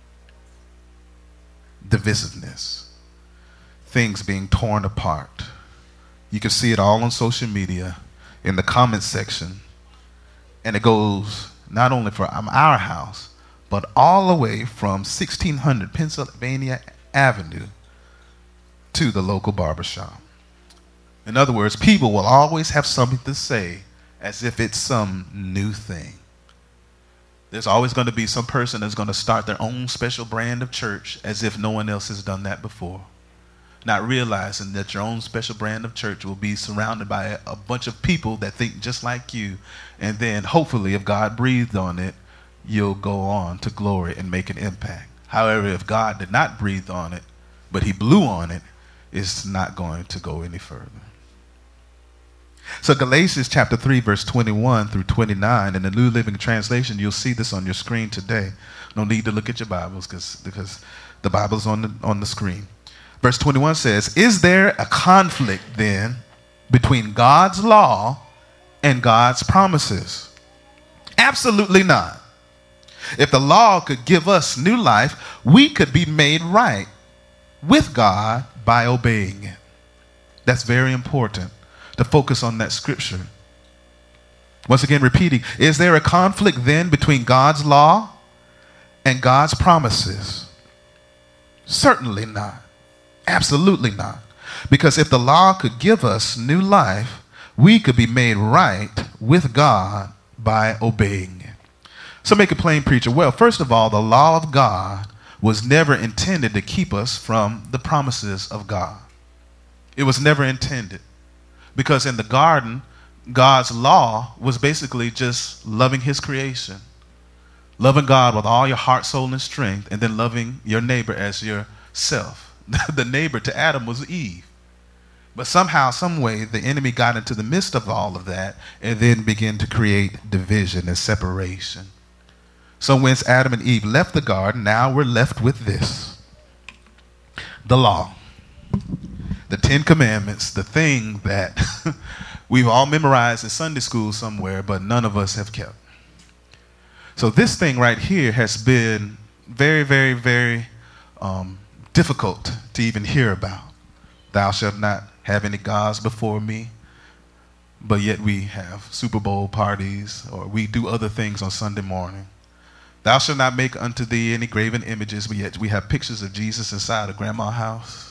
Divisiveness. Things being torn apart. You can see it all on social media, in the comment section. And it goes not only for our house, but all the way from sixteen hundred Pennsylvania Avenue to the local barbershop. In other words, people will always have something to say as if it's some new thing. There's always going to be some person that's going to start their own special brand of church as if no one else has done that before. not realizing that your own special brand of church will be surrounded by a, a bunch of people that think just like you. And then hopefully if God breathed on it, you'll go on to glory and make an impact. However, if God did not breathe on it, but he blew on it, it's not going to go any further. So Galatians chapter three, verse twenty-one through twenty-nine, in the New Living Translation, you'll see this on your screen today. No need to look at your Bibles because because the Bible's on the, on the screen. Verse twenty-one says, is there a conflict then between God's law and God's promises? Absolutely not. If the law could give us new life, we could be made right with God by obeying it. That's very important to focus on that scripture. Once again, repeating, is there a conflict then between God's law and God's promises? Certainly not. Absolutely not. Because if the law could give us new life, we could be made right with God by obeying it. So make it plain, preacher. Well, first of all, the law of God was never intended to keep us from the promises of God. It was never intended. Because in the garden, God's law was basically just loving his creation. Loving God with all your heart, soul, and strength, and then loving your neighbor as yourself. The neighbor to Adam was Eve. But somehow, some way, the enemy got into the midst of all of that and then began to create division and separation. So once Adam and Eve left the garden, now we're left with this. The law. The Ten Commandments, the thing that we've all memorized in Sunday school somewhere, but none of us have kept. So this thing right here has been very, very, very um, difficult to even hear about. Thou shalt not have any gods before me. But yet we have Super Bowl parties, or we do other things on Sunday morning. Thou shalt not make unto thee any graven images, but yet we have pictures of Jesus inside of grandma's house.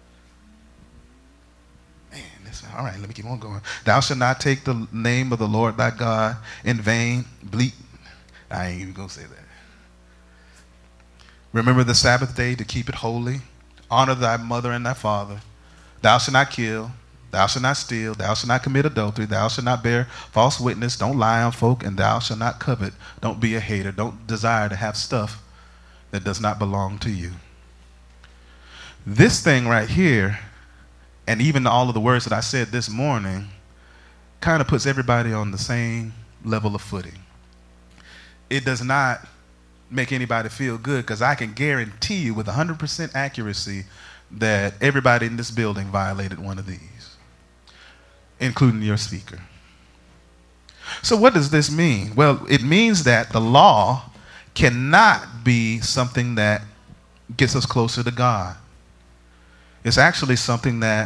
Man, this, all right, let me keep on going. Thou shalt not take the name of the Lord thy God in vain. Bleep. I ain't even going to say that. Remember the Sabbath day to keep it holy. Honor thy mother and thy father. Thou shalt not kill. Thou shalt not steal. Thou shalt not commit adultery. Thou shalt not bear false witness. Don't lie on folk. And thou shalt not covet. Don't be a hater. Don't desire to have stuff that does not belong to you. This thing right here, and even all of the words that I said this morning, kind of puts everybody on the same level of footing. It does not make anybody feel good, because I can guarantee you with one hundred percent accuracy that everybody in this building violated one of these, including your speaker. So what does this mean? Well, it means that the law cannot be something that gets us closer to God. It's actually something that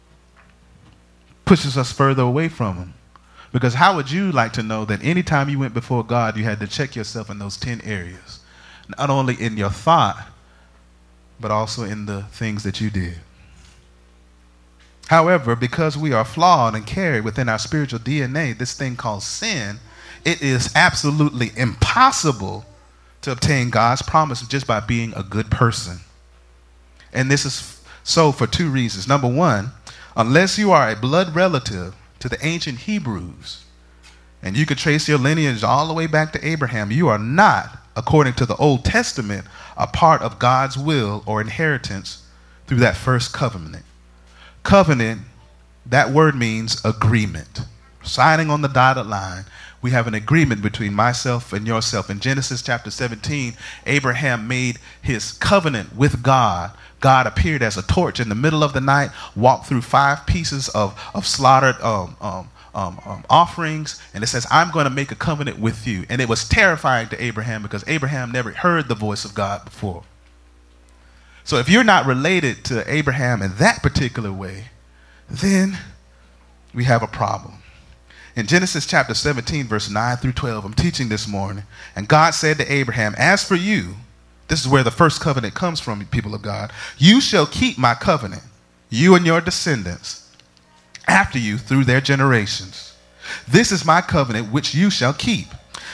pushes us further away from him. Because how would you like to know that anytime you went before God, you had to check yourself in those ten areas? Not only in your thought, but also in the things that you did. However, because we are flawed and carry within our spiritual D N A this thing called sin, it is absolutely impossible to obtain God's promise just by being a good person. And this is so for two reasons. Number one, unless you are a blood relative to the ancient Hebrews, and you could trace your lineage all the way back to Abraham, you are not, according to the Old Testament, a part of God's will or inheritance through that first covenant. Covenant, that word means agreement. Signing on the dotted line, we have an agreement between myself and yourself. In Genesis chapter seventeen, Abraham made his covenant with God. God appeared as a torch in the middle of the night, walked through five pieces of, of slaughtered um, um, um, um, offerings, and it says, I'm going to make a covenant with you. And it was terrifying to Abraham because Abraham never heard the voice of God before. So if you're not related to Abraham in that particular way, then we have a problem. In Genesis chapter seventeen, verse nine through twelve, I'm teaching this morning, and God said to Abraham, as for you, this is where the first covenant comes from, people of God, you shall keep my covenant, you and your descendants, after you through their generations. This is my covenant which you shall keep.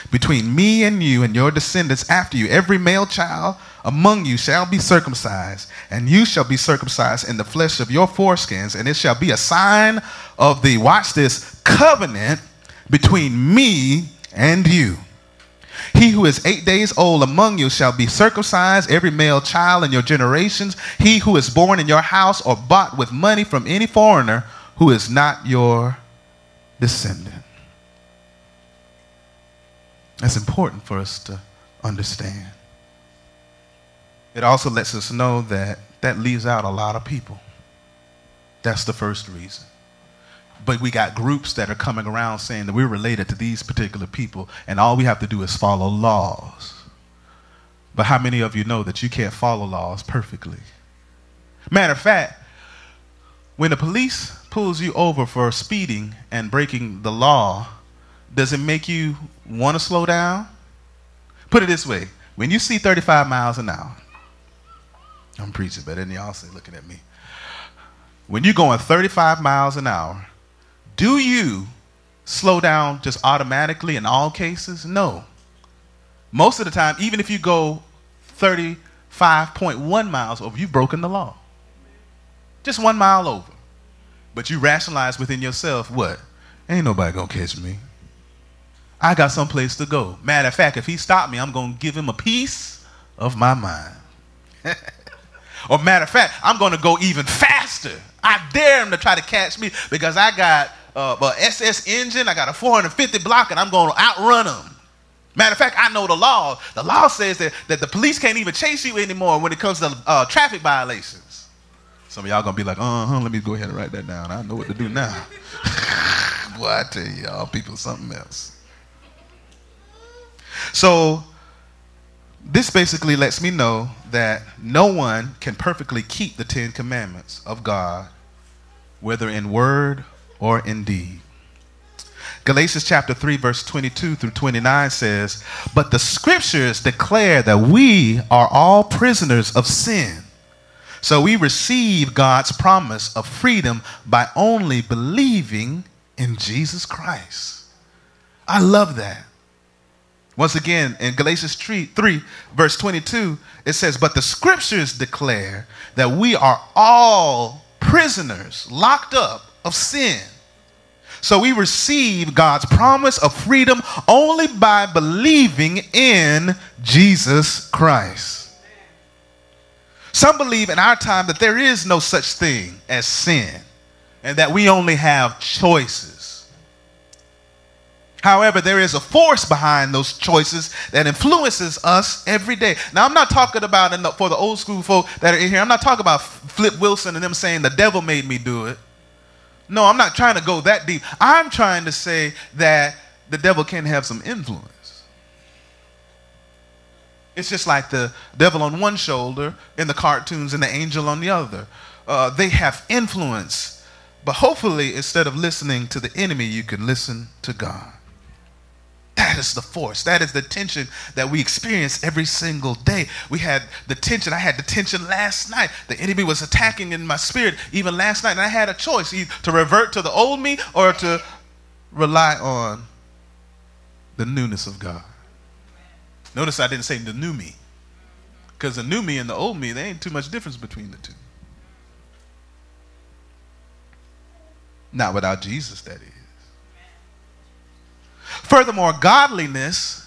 between me and you and your descendants after you. Every male child among you shall be circumcised, and you shall be circumcised in the flesh of your foreskins, and it shall be a sign of the, watch this, covenant between me and you. He who is eight days old among you shall be circumcised, every male child in your generations. He who is born in your house or bought with money from any foreigner who is not your descendant. That's important for us to understand. It also lets us know that that leaves out a lot of people. That's the first reason. But we got groups that are coming around saying that we're related to these particular people, and all we have to do is follow laws. But how many of you know that you can't follow laws perfectly? Matter of fact, when the police pulls you over for speeding and breaking the law, does it make you want to slow down? Put it this way. When you see thirty-five miles an hour, I'm preaching, but then y'all say looking at me. When you're going thirty-five miles an hour, do you slow down just automatically in all cases? No. Most of the time, even if you go thirty-five point one miles over, you've broken the law. Just one mile over. But you rationalize within yourself, what? Ain't nobody gonna catch me. I got someplace to go. Matter of fact, if he stopped me, I'm gonna give him a piece of my mind. Or matter of fact, I'm gonna go even faster. I dare him to try to catch me because I got uh, an S S engine, I got a four hundred fifty block, and I'm gonna outrun him. Matter of fact, I know the law. The law says that, that the police can't even chase you anymore when it comes to uh, traffic violations. Some of y'all gonna be like, uh-huh, let me go ahead and write that down. I know what to do now. Boy, I tell you, y'all people something else. So this basically lets me know that no one can perfectly keep the Ten Commandments of God, whether in word or in deed. Galatians chapter three, verse twenty-two through twenty-nine says, but the scriptures declare that we are all prisoners of sin. So we receive God's promise of freedom by only believing in Jesus Christ. I love that. Once again, in Galatians three, verse twenty-two, it says, but the scriptures declare that we are all prisoners, locked up of sin. So we receive God's promise of freedom only by believing in Jesus Christ. Some believe in our time that there is no such thing as sin and that we only have choices. However, there is a force behind those choices that influences us every day. Now, I'm not talking about, in the, for the old school folk that are in here, I'm not talking about Flip Wilson and them saying the devil made me do it. No, I'm not trying to go that deep. I'm trying to say that the devil can have some influence. It's just like the devil on one shoulder in the cartoons and the angel on the other. Uh, they have influence. But hopefully, instead of listening to the enemy, you can listen to God. That is the force. That is the tension that we experience every single day. We had the tension. I had the tension last night. The enemy was attacking in my spirit even last night. And I had a choice, either to revert to the old me or to rely on the newness of God. Notice I didn't say the new me. Because the new me and the old me, there ain't too much difference between the two. Not without Jesus, that is. Furthermore, godliness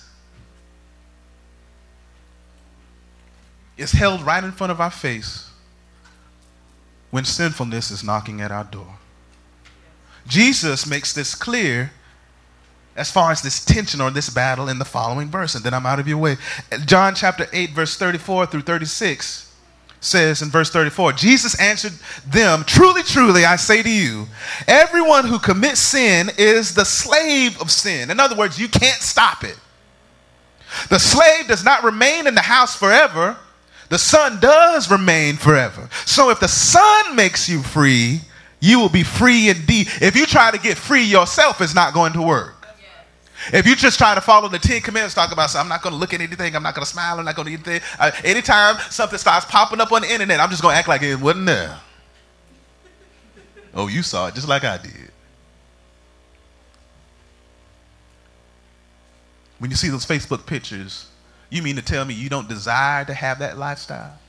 is held right in front of our face when sinfulness is knocking at our door. Jesus makes this clear as far as this tension or this battle in the following verse, and then I'm out of your way. John chapter eight, verse thirty-four through thirty-six says in verse thirty-four, Jesus answered them, truly, truly, I say to you, everyone who commits sin is the slave of sin. In other words, you can't stop it. The slave does not remain in the house forever. The son does remain forever. So if the son makes you free, you will be free indeed. If you try to get free yourself, it's not going to work. If you just try to follow the Ten Commandments, talk about, I'm not going to look at anything, I'm not going to smile, I'm not going to eat anything. Uh, anytime something starts popping up on the internet, I'm just going to act like it wasn't there. Oh, you saw it just like I did. When you see those Facebook pictures, you mean to tell me you don't desire to have that lifestyle?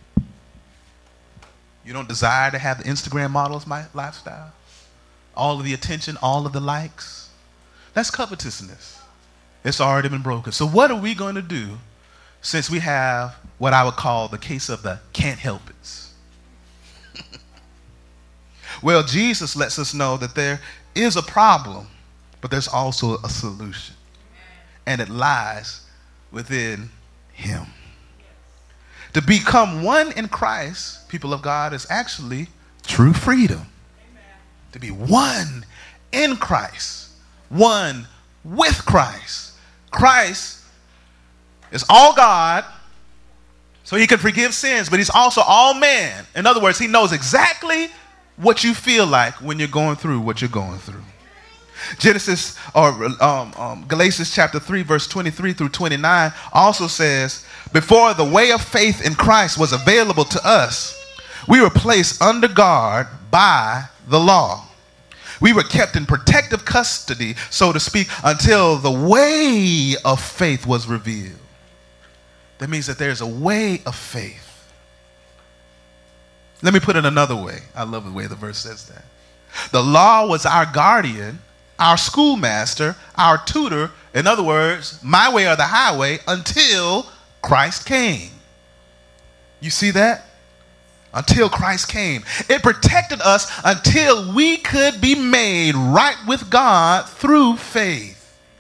You don't desire to have the Instagram models my lifestyle? All of the attention, all of the likes? That's covetousness. It's already been broken. So what are we going to do since we have what I would call the case of the can't help it? Well, Jesus lets us know that there is a problem, but there's also a solution. And it lies within him. To become one in Christ, people of God, is actually true freedom. To be one in Christ, one with Christ. Christ is all God, so he can forgive sins, but he's also all man. In other words, he knows exactly what you feel like when you're going through what you're going through. Genesis or um, um, Galatians chapter three, verse twenty-three through twenty-nine also says, before the way of faith in Christ was available to us, we were placed under guard by the law. We were kept in protective custody, so to speak, until the way of faith was revealed. That means that there's a way of faith. Let me put it another way. I love the way the verse says that. The law was our guardian, our schoolmaster, our tutor. In other words, my way or the highway, until Christ came. You see that? Until Christ came. It protected us until we could be made right with God through faith.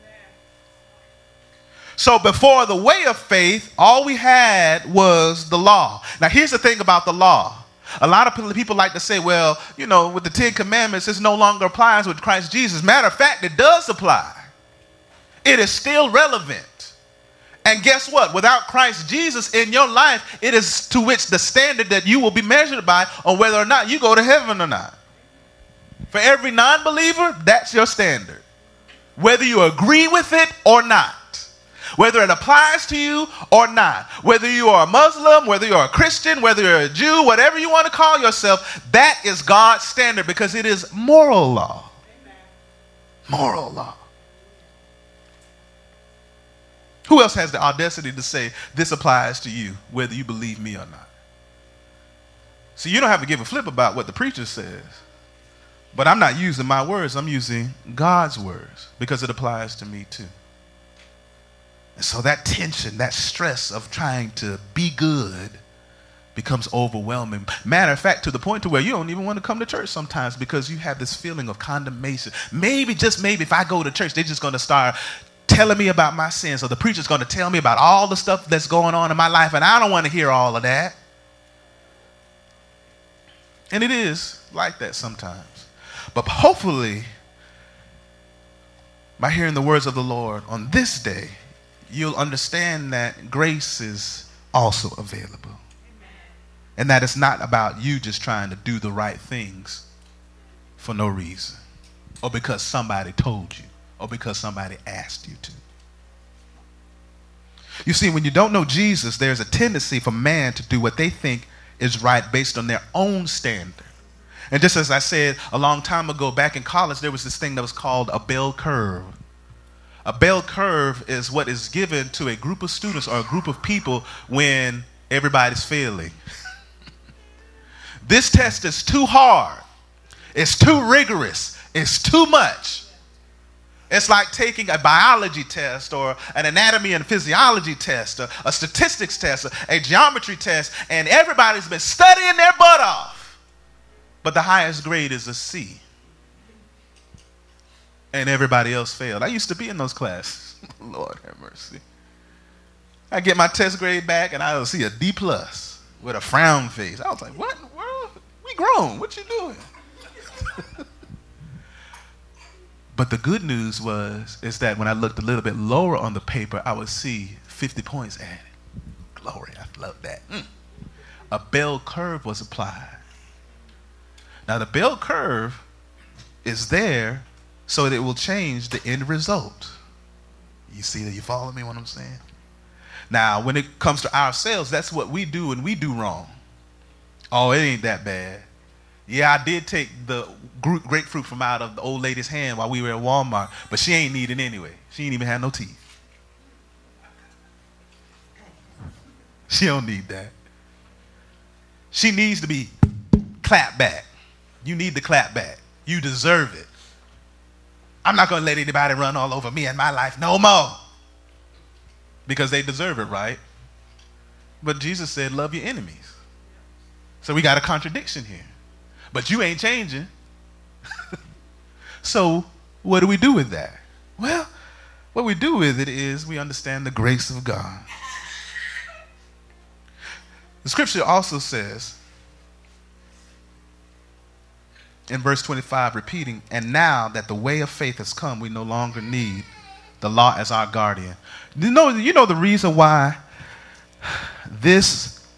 So before the way of faith, all we had was the law. Now here's the thing about the law. A lot of people like to say, well, you know, with the Ten Commandments, this no longer applies with Christ Jesus. Matter of fact, it does apply. It is still relevant. And guess what? Without Christ Jesus in your life, it is to which the standard that you will be measured by on whether or not you go to heaven or not. For every non-believer, that's your standard. Whether you agree with it or not. Whether it applies to you or not. Whether you are a Muslim, whether you're a Christian, whether you're a Jew, whatever you want to call yourself, that is God's standard because it is moral law. Moral law. Who else has the audacity to say this applies to you, whether you believe me or not? See, you don't have to give a flip about what the preacher says. But I'm not using my words. I'm using God's words because it applies to me too. And so that tension, that stress of trying to be good becomes overwhelming. Matter of fact, to the point to where you don't even want to come to church sometimes because you have this feeling of condemnation. Maybe, just maybe, if I go to church, they're just going to start telling me about my sins, or the preacher's going to tell me about all the stuff that's going on in my life, and I don't want to hear all of that. And it is like that sometimes. But hopefully, by hearing the words of the Lord on this day, you'll understand that grace is also available. Amen. And that it's not about you just trying to do the right things for no reason, or because somebody told you, or because somebody asked you to. You see, when you don't know Jesus, there's a tendency for man to do what they think is right based on their own standard. And just as I said a long time ago, back in college, there was this thing that was called a bell curve. A bell curve is what is given to a group of students or a group of people when everybody's failing. This test is too hard. It's too rigorous. It's too much. It's like taking a biology test or an anatomy and physiology test, or a statistics test, or a geometry test, and everybody's been studying their butt off. But the highest grade is a C. And everybody else failed. I used to be in those classes. Lord have mercy. I get my test grade back and I will see a D plus with a frown face. I was like, what in the world? We grown. What you doing? But the good news was, is that when I looked a little bit lower on the paper, I would see fifty points added. Glory, I love that. Mm. A bell curve was applied. Now the bell curve is there so that it will change the end result. You see that? You follow me what I'm saying? Now, when it comes to ourselves, that's what we do and we do wrong. Oh, it ain't that bad. Yeah, I did take the grapefruit from out of the old lady's hand while we were at Walmart, but she ain't need it anyway. She ain't even had no teeth. She don't need that. She needs to be clapped back. You need to clap back. You deserve it. I'm not going to let anybody run all over me in my life no more. Because they deserve it, right? But Jesus said, love your enemies. So we got a contradiction here. But you ain't changing. So what do we do with that? Well, what we do with it is we understand the grace of God. The scripture also says, in verse twenty-five, repeating, and now that the way of faith has come, we no longer need the law as our guardian. You know, you know the reason why this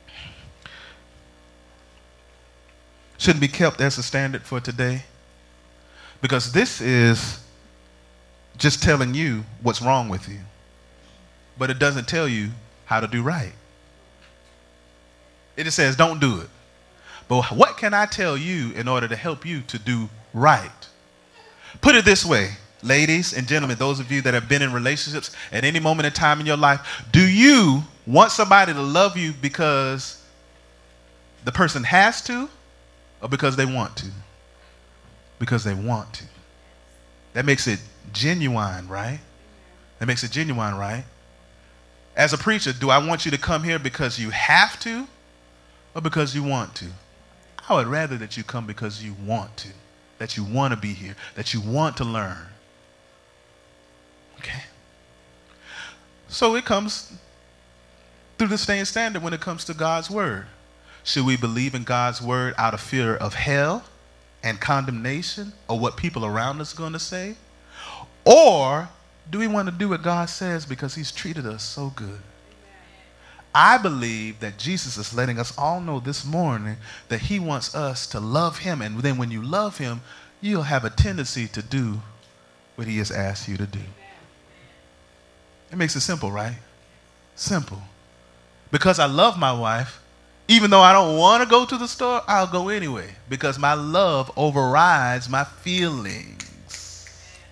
shouldn't be kept as a standard for today? Because this is just telling you what's wrong with you. But it doesn't tell you how to do right. It just says, don't do it. But what can I tell you in order to help you to do right? Put it this way, ladies and gentlemen, those of you that have been in relationships at any moment in time in your life, do you want somebody to love you because the person has to or because they want to? Because they want to. That makes it genuine, right? That makes it genuine, right? As a preacher, do I want you to come here because you have to or because you want to? I would rather that you come because you want to, that you want to be here, that you want to learn. Okay? So it comes through the same standard when it comes to God's word. Should we believe in God's word out of fear of hell and condemnation or what people around us are going to say? Or do we want to do what God says because he's treated us so good? I believe that Jesus is letting us all know this morning that he wants us to love him. And then when you love him, you'll have a tendency to do what he has asked you to do. It makes it simple, right? Simple. Because I love my wife, even though I don't want to go to the store, I'll go anyway. Because my love overrides my feelings.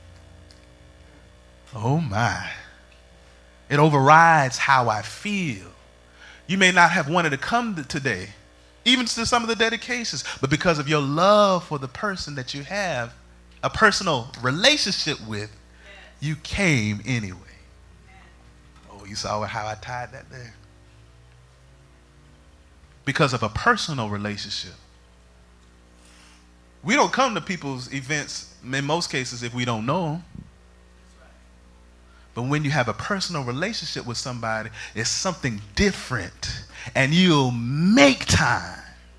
Oh my. It overrides how I feel. You may not have wanted to come to today, even to some of the dedications, but because of your love for the person that you have a personal relationship with, you came anyway. Oh, you saw how I tied that there? Because of a personal relationship. We don't come to people's events, in most cases, if we don't know them. But when you have a personal relationship with somebody, it's something different. And you'll make time.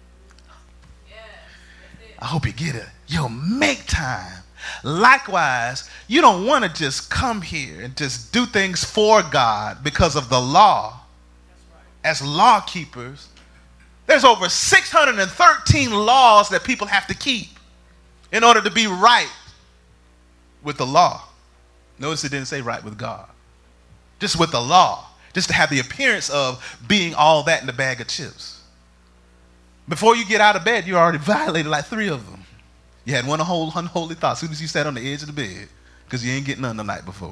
I hope you get it. You'll make time. Likewise, you don't want to just come here and just do things for God because of the law. As law keepers, there's over six hundred thirteen laws that people have to keep in order to be right with the law. Notice it didn't say right with God. Just with the law. Just to have the appearance of being all that in a bag of chips. Before you get out of bed, you already violated like three of them. You had one whole unholy thought as soon as you sat on the edge of the bed because you ain't getting none the night before.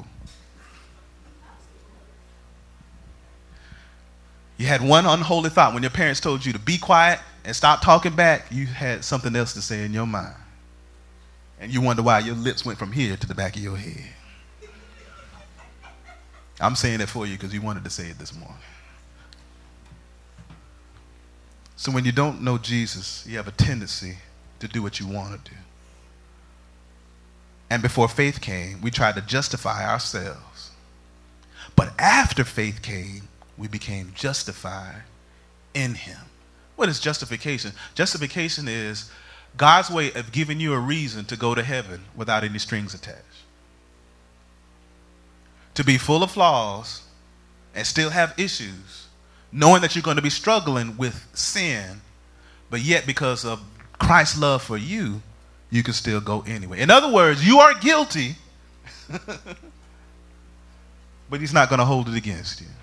You had one unholy thought when your parents told you to be quiet and stop talking back. You had something else to say in your mind. And you wonder why your lips went from here to the back of your head. I'm saying it for you because you wanted to say it this morning. So when you don't know Jesus, you have a tendency to do what you want to do. And before faith came, we tried to justify ourselves. But after faith came, we became justified in him. What is justification? Justification is God's way of giving you a reason to go to heaven without any strings attached. To be full of flaws and still have issues, knowing that you're going to be struggling with sin, but yet because of Christ's love for you, you can still go anyway. In other words, you are guilty, but he's not going to hold it against you.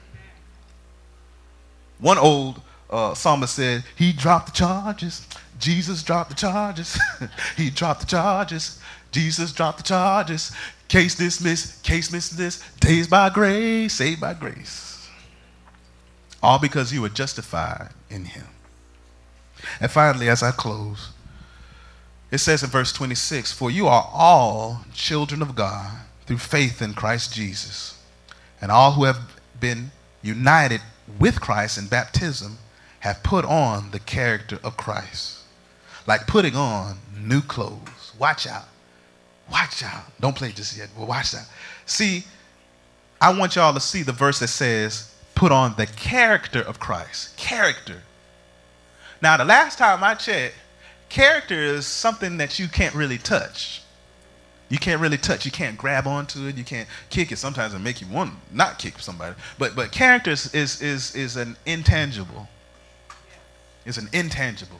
One old uh, psalmist said, he dropped the charges. Jesus dropped the charges. He dropped the charges. Jesus dropped the charges. Case dismissed, case dismissed, days by grace, saved by grace. All because you were justified in him. And finally, as I close, it says in verse twenty-six, for you are all children of God through faith in Christ Jesus. And all who have been united with Christ in baptism have put on the character of Christ. Like putting on new clothes. Watch out. Watch out. Don't play just yet, but watch out. See, I want y'all to see the verse that says, put on the character of Christ. Character. Now, the last time I checked, character is something that you can't really touch. You can't really touch. You can't grab onto it. You can't kick it. Sometimes it make you want to not kick somebody. But but character is, is, is, is an intangible. It's an intangible.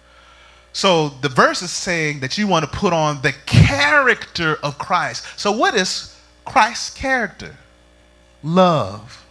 So the verse is saying that you want to put on the character of Christ. So what is Christ's character? Love,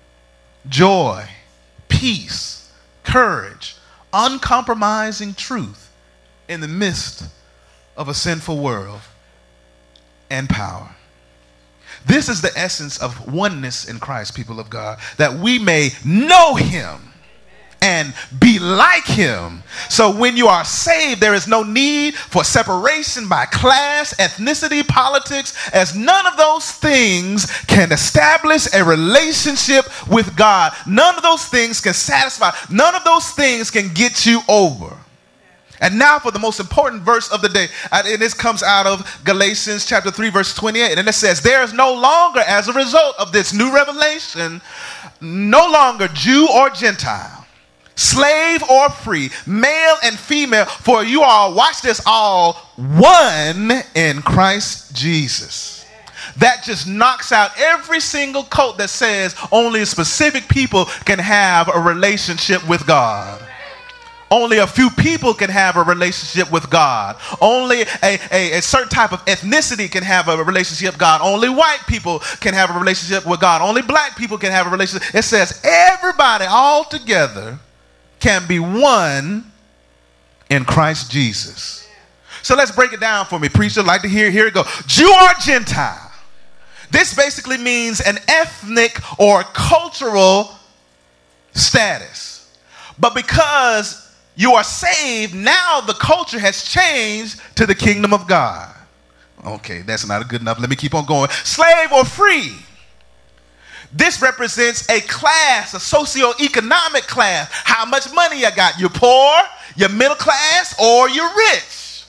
joy, peace, courage, uncompromising truth in the midst of a sinful world, and power. This is the essence of oneness in Christ, people of God, that we may know him and be like him. So when you are saved, there is no need for separation by class, ethnicity, politics, as none of those things can establish a relationship with God. None of those things can satisfy. None of those things can get you over. And now for the most important verse of the day. And this comes out of Galatians chapter three, verse twenty-eight. And it says, there is no longer, as a result of this new revelation, no longer Jew or Gentile, slave or free, male and female, for you are, watch this, all one in Christ Jesus. That just knocks out every single cult that says only specific people can have a relationship with God. Only a few people can have a relationship with God. Only a, a, a certain type of ethnicity can have a relationship with God. Only white people can have a relationship with God. Only black people can have a relationship. It says everybody all together can be one in Christ Jesus. So let's break it down for me, preacher. I'd like to hear, here it go. Jew or Gentile. This basically means an ethnic or cultural status. But because you are saved, now the culture has changed to the kingdom of God. Okay, that's not good enough. Let me keep on going. Slave or free. This represents a class, a socioeconomic class. How much money you got? You're poor, you're middle class, or you're rich.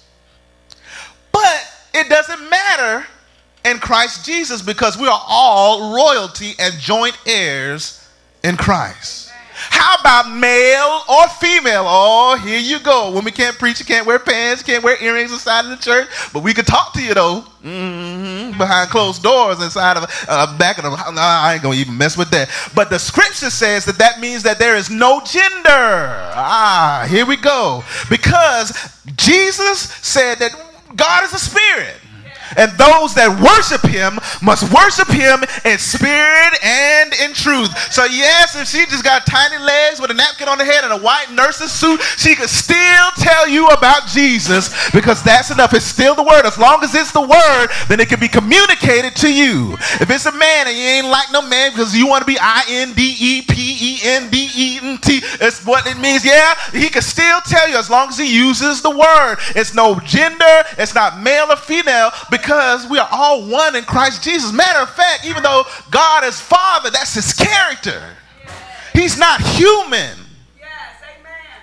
But it doesn't matter in Christ Jesus because we are all royalty and joint heirs in Christ. How about male or female? Oh, here you go. When we can't preach, you can't wear pants, you can't wear earrings inside of the church, but we can talk to you though, mm-hmm. behind closed doors inside of uh, back of the. No, I ain't gonna even mess with that. But the scripture says that that means that there is no gender. Ah, here we go. Because Jesus said that God is a spirit. And those that worship him must worship him in spirit and in truth. So yes, if she just got tiny legs with a napkin on her head and a white nurse's suit, she could still tell you about Jesus because that's enough. It's still the word. As long as it's the word, then it can be communicated to you. If it's a man and you ain't like no man because you want to be I N D E P E N D E N T, it's what it means. Yeah, he can still tell you as long as he uses the word. It's no gender. It's not male or female because Because we are all one in Christ Jesus. Matter of fact, even though God is Father, that's his character. He's not human. Yes, amen.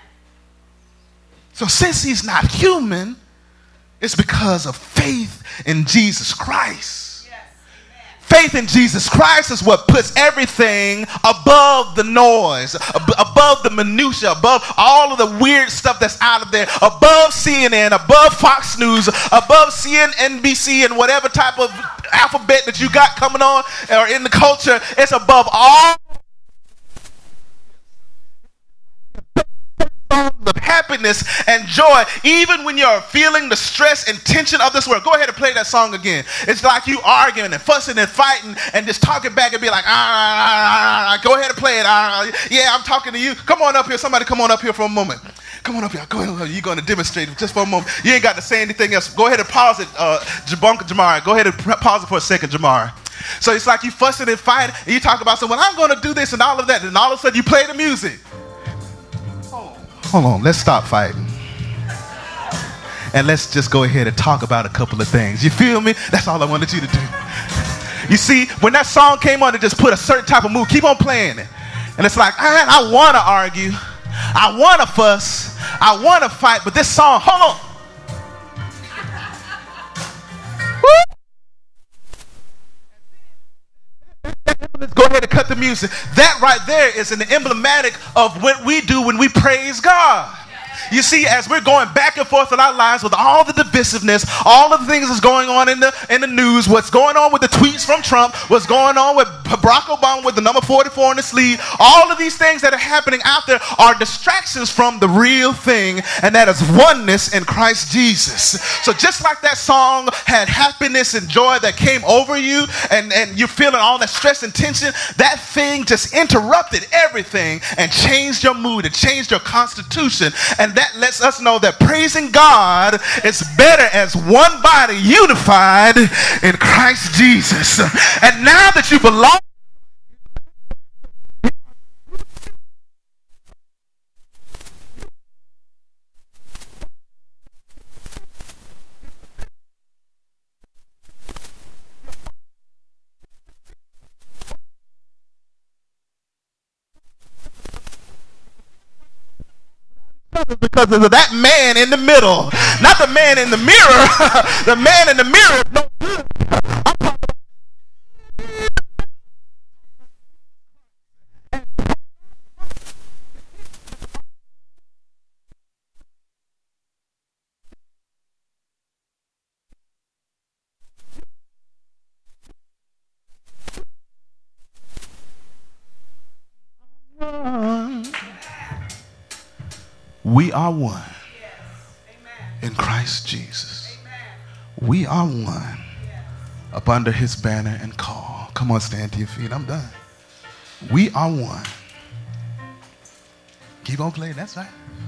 So since he's not human, it's because of faith in Jesus Christ. Faith in Jesus Christ is what puts everything above the noise, ab- above the minutia, above all of the weird stuff that's out of there, above C N N, above Fox News, above C N B C and whatever type of alphabet that you got coming on or in the culture. It's above all of happiness and joy, even when you're feeling the stress and tension of this world. Go ahead and play that song again. It's like you arguing and fussing and fighting and just talking back and be like, ah, ah, ah, go ahead and play it. Ah, yeah, I'm talking to you. Come on up here. Somebody come on up here for a moment. Come on up here. Go ahead. You're going to demonstrate just for a moment. You ain't got to say anything else. Go ahead and pause it, uh, Jamari. Go ahead and pause it for a second, Jamari. So it's like you fussing and fighting, and you talk about, so, well, I'm going to do this and all of that, and all of a sudden you play the music. Hold on, hold on, let's stop fighting. And let's just go ahead and talk about a couple of things. You feel me? That's all I wanted you to do. You see, when that song came on, it just put a certain type of mood. Keep on playing it. And it's like, I, I want to argue. I want to fuss. I want to fight. But this song, hold on. Let's go ahead and cut the music. That right there is an emblematic of what we do when we praise God. You see, as we're going back and forth in our lives with all the divisiveness, all of the things that's going on in the in the news, what's going on with the tweets from Trump, what's going on with Barack Obama with the number forty-four on his sleeve, all of these things that are happening out there are distractions from the real thing, and that is oneness in Christ Jesus. So just like that song had happiness and joy that came over you, and, and you're feeling all that stress and tension, that thing just interrupted everything and changed your mood, it changed your constitution, and that lets us know that praising God is better as one body unified in Christ Jesus. And now that you belong, because of that man in the middle, not the man in the mirror. The man in the mirror is no good. We are one in Christ Jesus. We are one up under his banner and call. Come on, stand to your feet. I'm done. We are one. Keep on playing. That's right.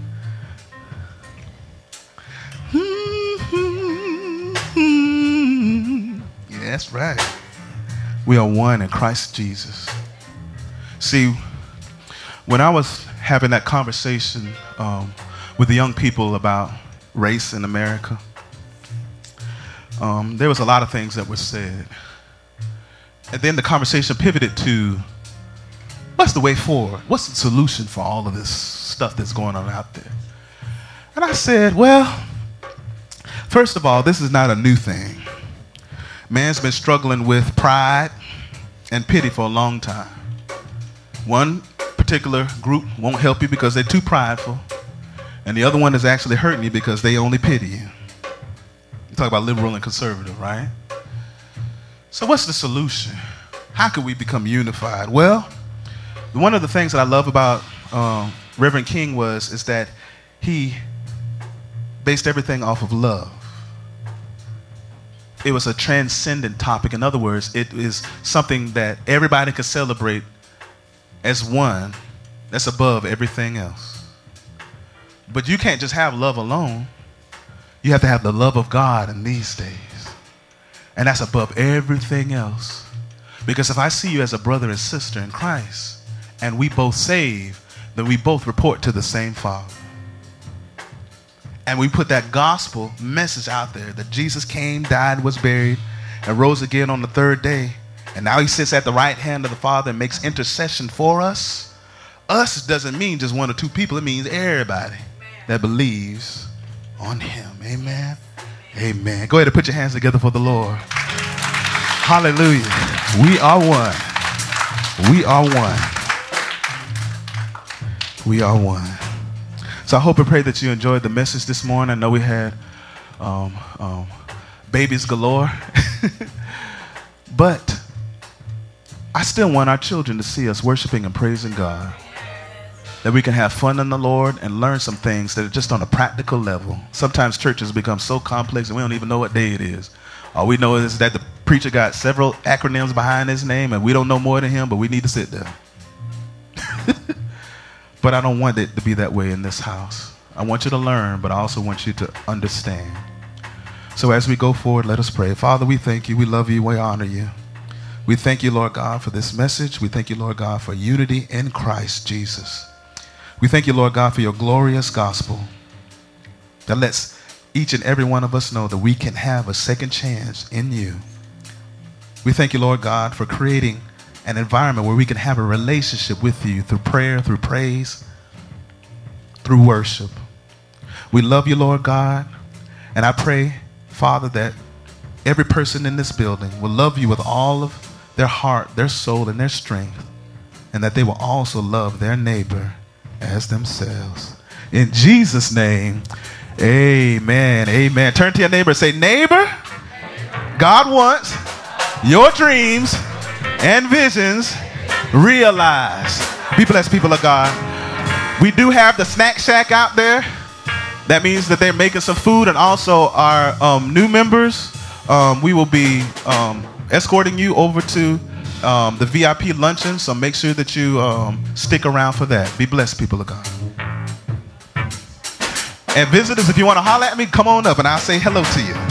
Yeah, that's right. We are one in Christ Jesus. See, when I was having that conversation um, with the young people about race in America, um, there was a lot of things that were said. And then the conversation pivoted to, what's the way forward? What's the solution for all of this stuff that's going on out there? And I said, well, first of all, this is not a new thing. Man's been struggling with pride and pity for a long time. One particular group won't help you because they're too prideful, and the other one is actually hurting you because they only pity you. You talk about liberal and conservative, right? So what's the solution? How can we become unified? Well, one of the things that I love about um, Reverend King was is that he based everything off of love. It was a transcendent topic. In other words, it is something that everybody could celebrate as one that's above everything else. But you can't just have love alone. You have to have the love of God in these days. And that's above everything else. Because if I see you as a brother and sister in Christ, and we both save, then we both report to the same Father. And we put that gospel message out there that Jesus came, died, was buried, and rose again on the third day. And now he sits at the right hand of the Father and makes intercession for us. Us doesn't mean just one or two people. It means everybody that believes on him. Amen. Amen. Go ahead and put your hands together for the Lord. Hallelujah. We are one. We are one. We are one. So I hope and pray that you enjoyed the message this morning. I know we had um, um, babies galore. But I still want our children to see us worshiping and praising God. That we can have fun in the Lord and learn some things that are just on a practical level. Sometimes churches become so complex and we don't even know what day it is. All we know is that the preacher got several acronyms behind his name and we don't know more than him, but we need to sit there. But I don't want it to be that way in this house. I want you to learn, but I also want you to understand. So as we go forward, let us pray. Father, we thank you. We love you. We honor you. We thank you, Lord God, for this message. We thank you, Lord God, for unity in Christ Jesus. We thank you, Lord God, for your glorious gospel that lets each and every one of us know that we can have a second chance in you. We thank you, Lord God, for creating an environment where we can have a relationship with you through prayer, through praise, through worship. We love you, Lord God, and I pray, Father, that every person in this building will love you with all of their heart, their soul, and their strength, and that they will also love their neighbor as themselves. In Jesus' name, amen, amen. Turn to your neighbor and say, neighbor, God wants your dreams and visions realized. Be blessed, people of God. We do have the snack shack out there. That means that they're making some food, and also our um, new members, um, we will be um, escorting you over to um, the V I P luncheon, so make sure that you um, stick around for that. Be blessed, people of God. And visitors, if you want to holler at me, come on up and I'll say hello to you.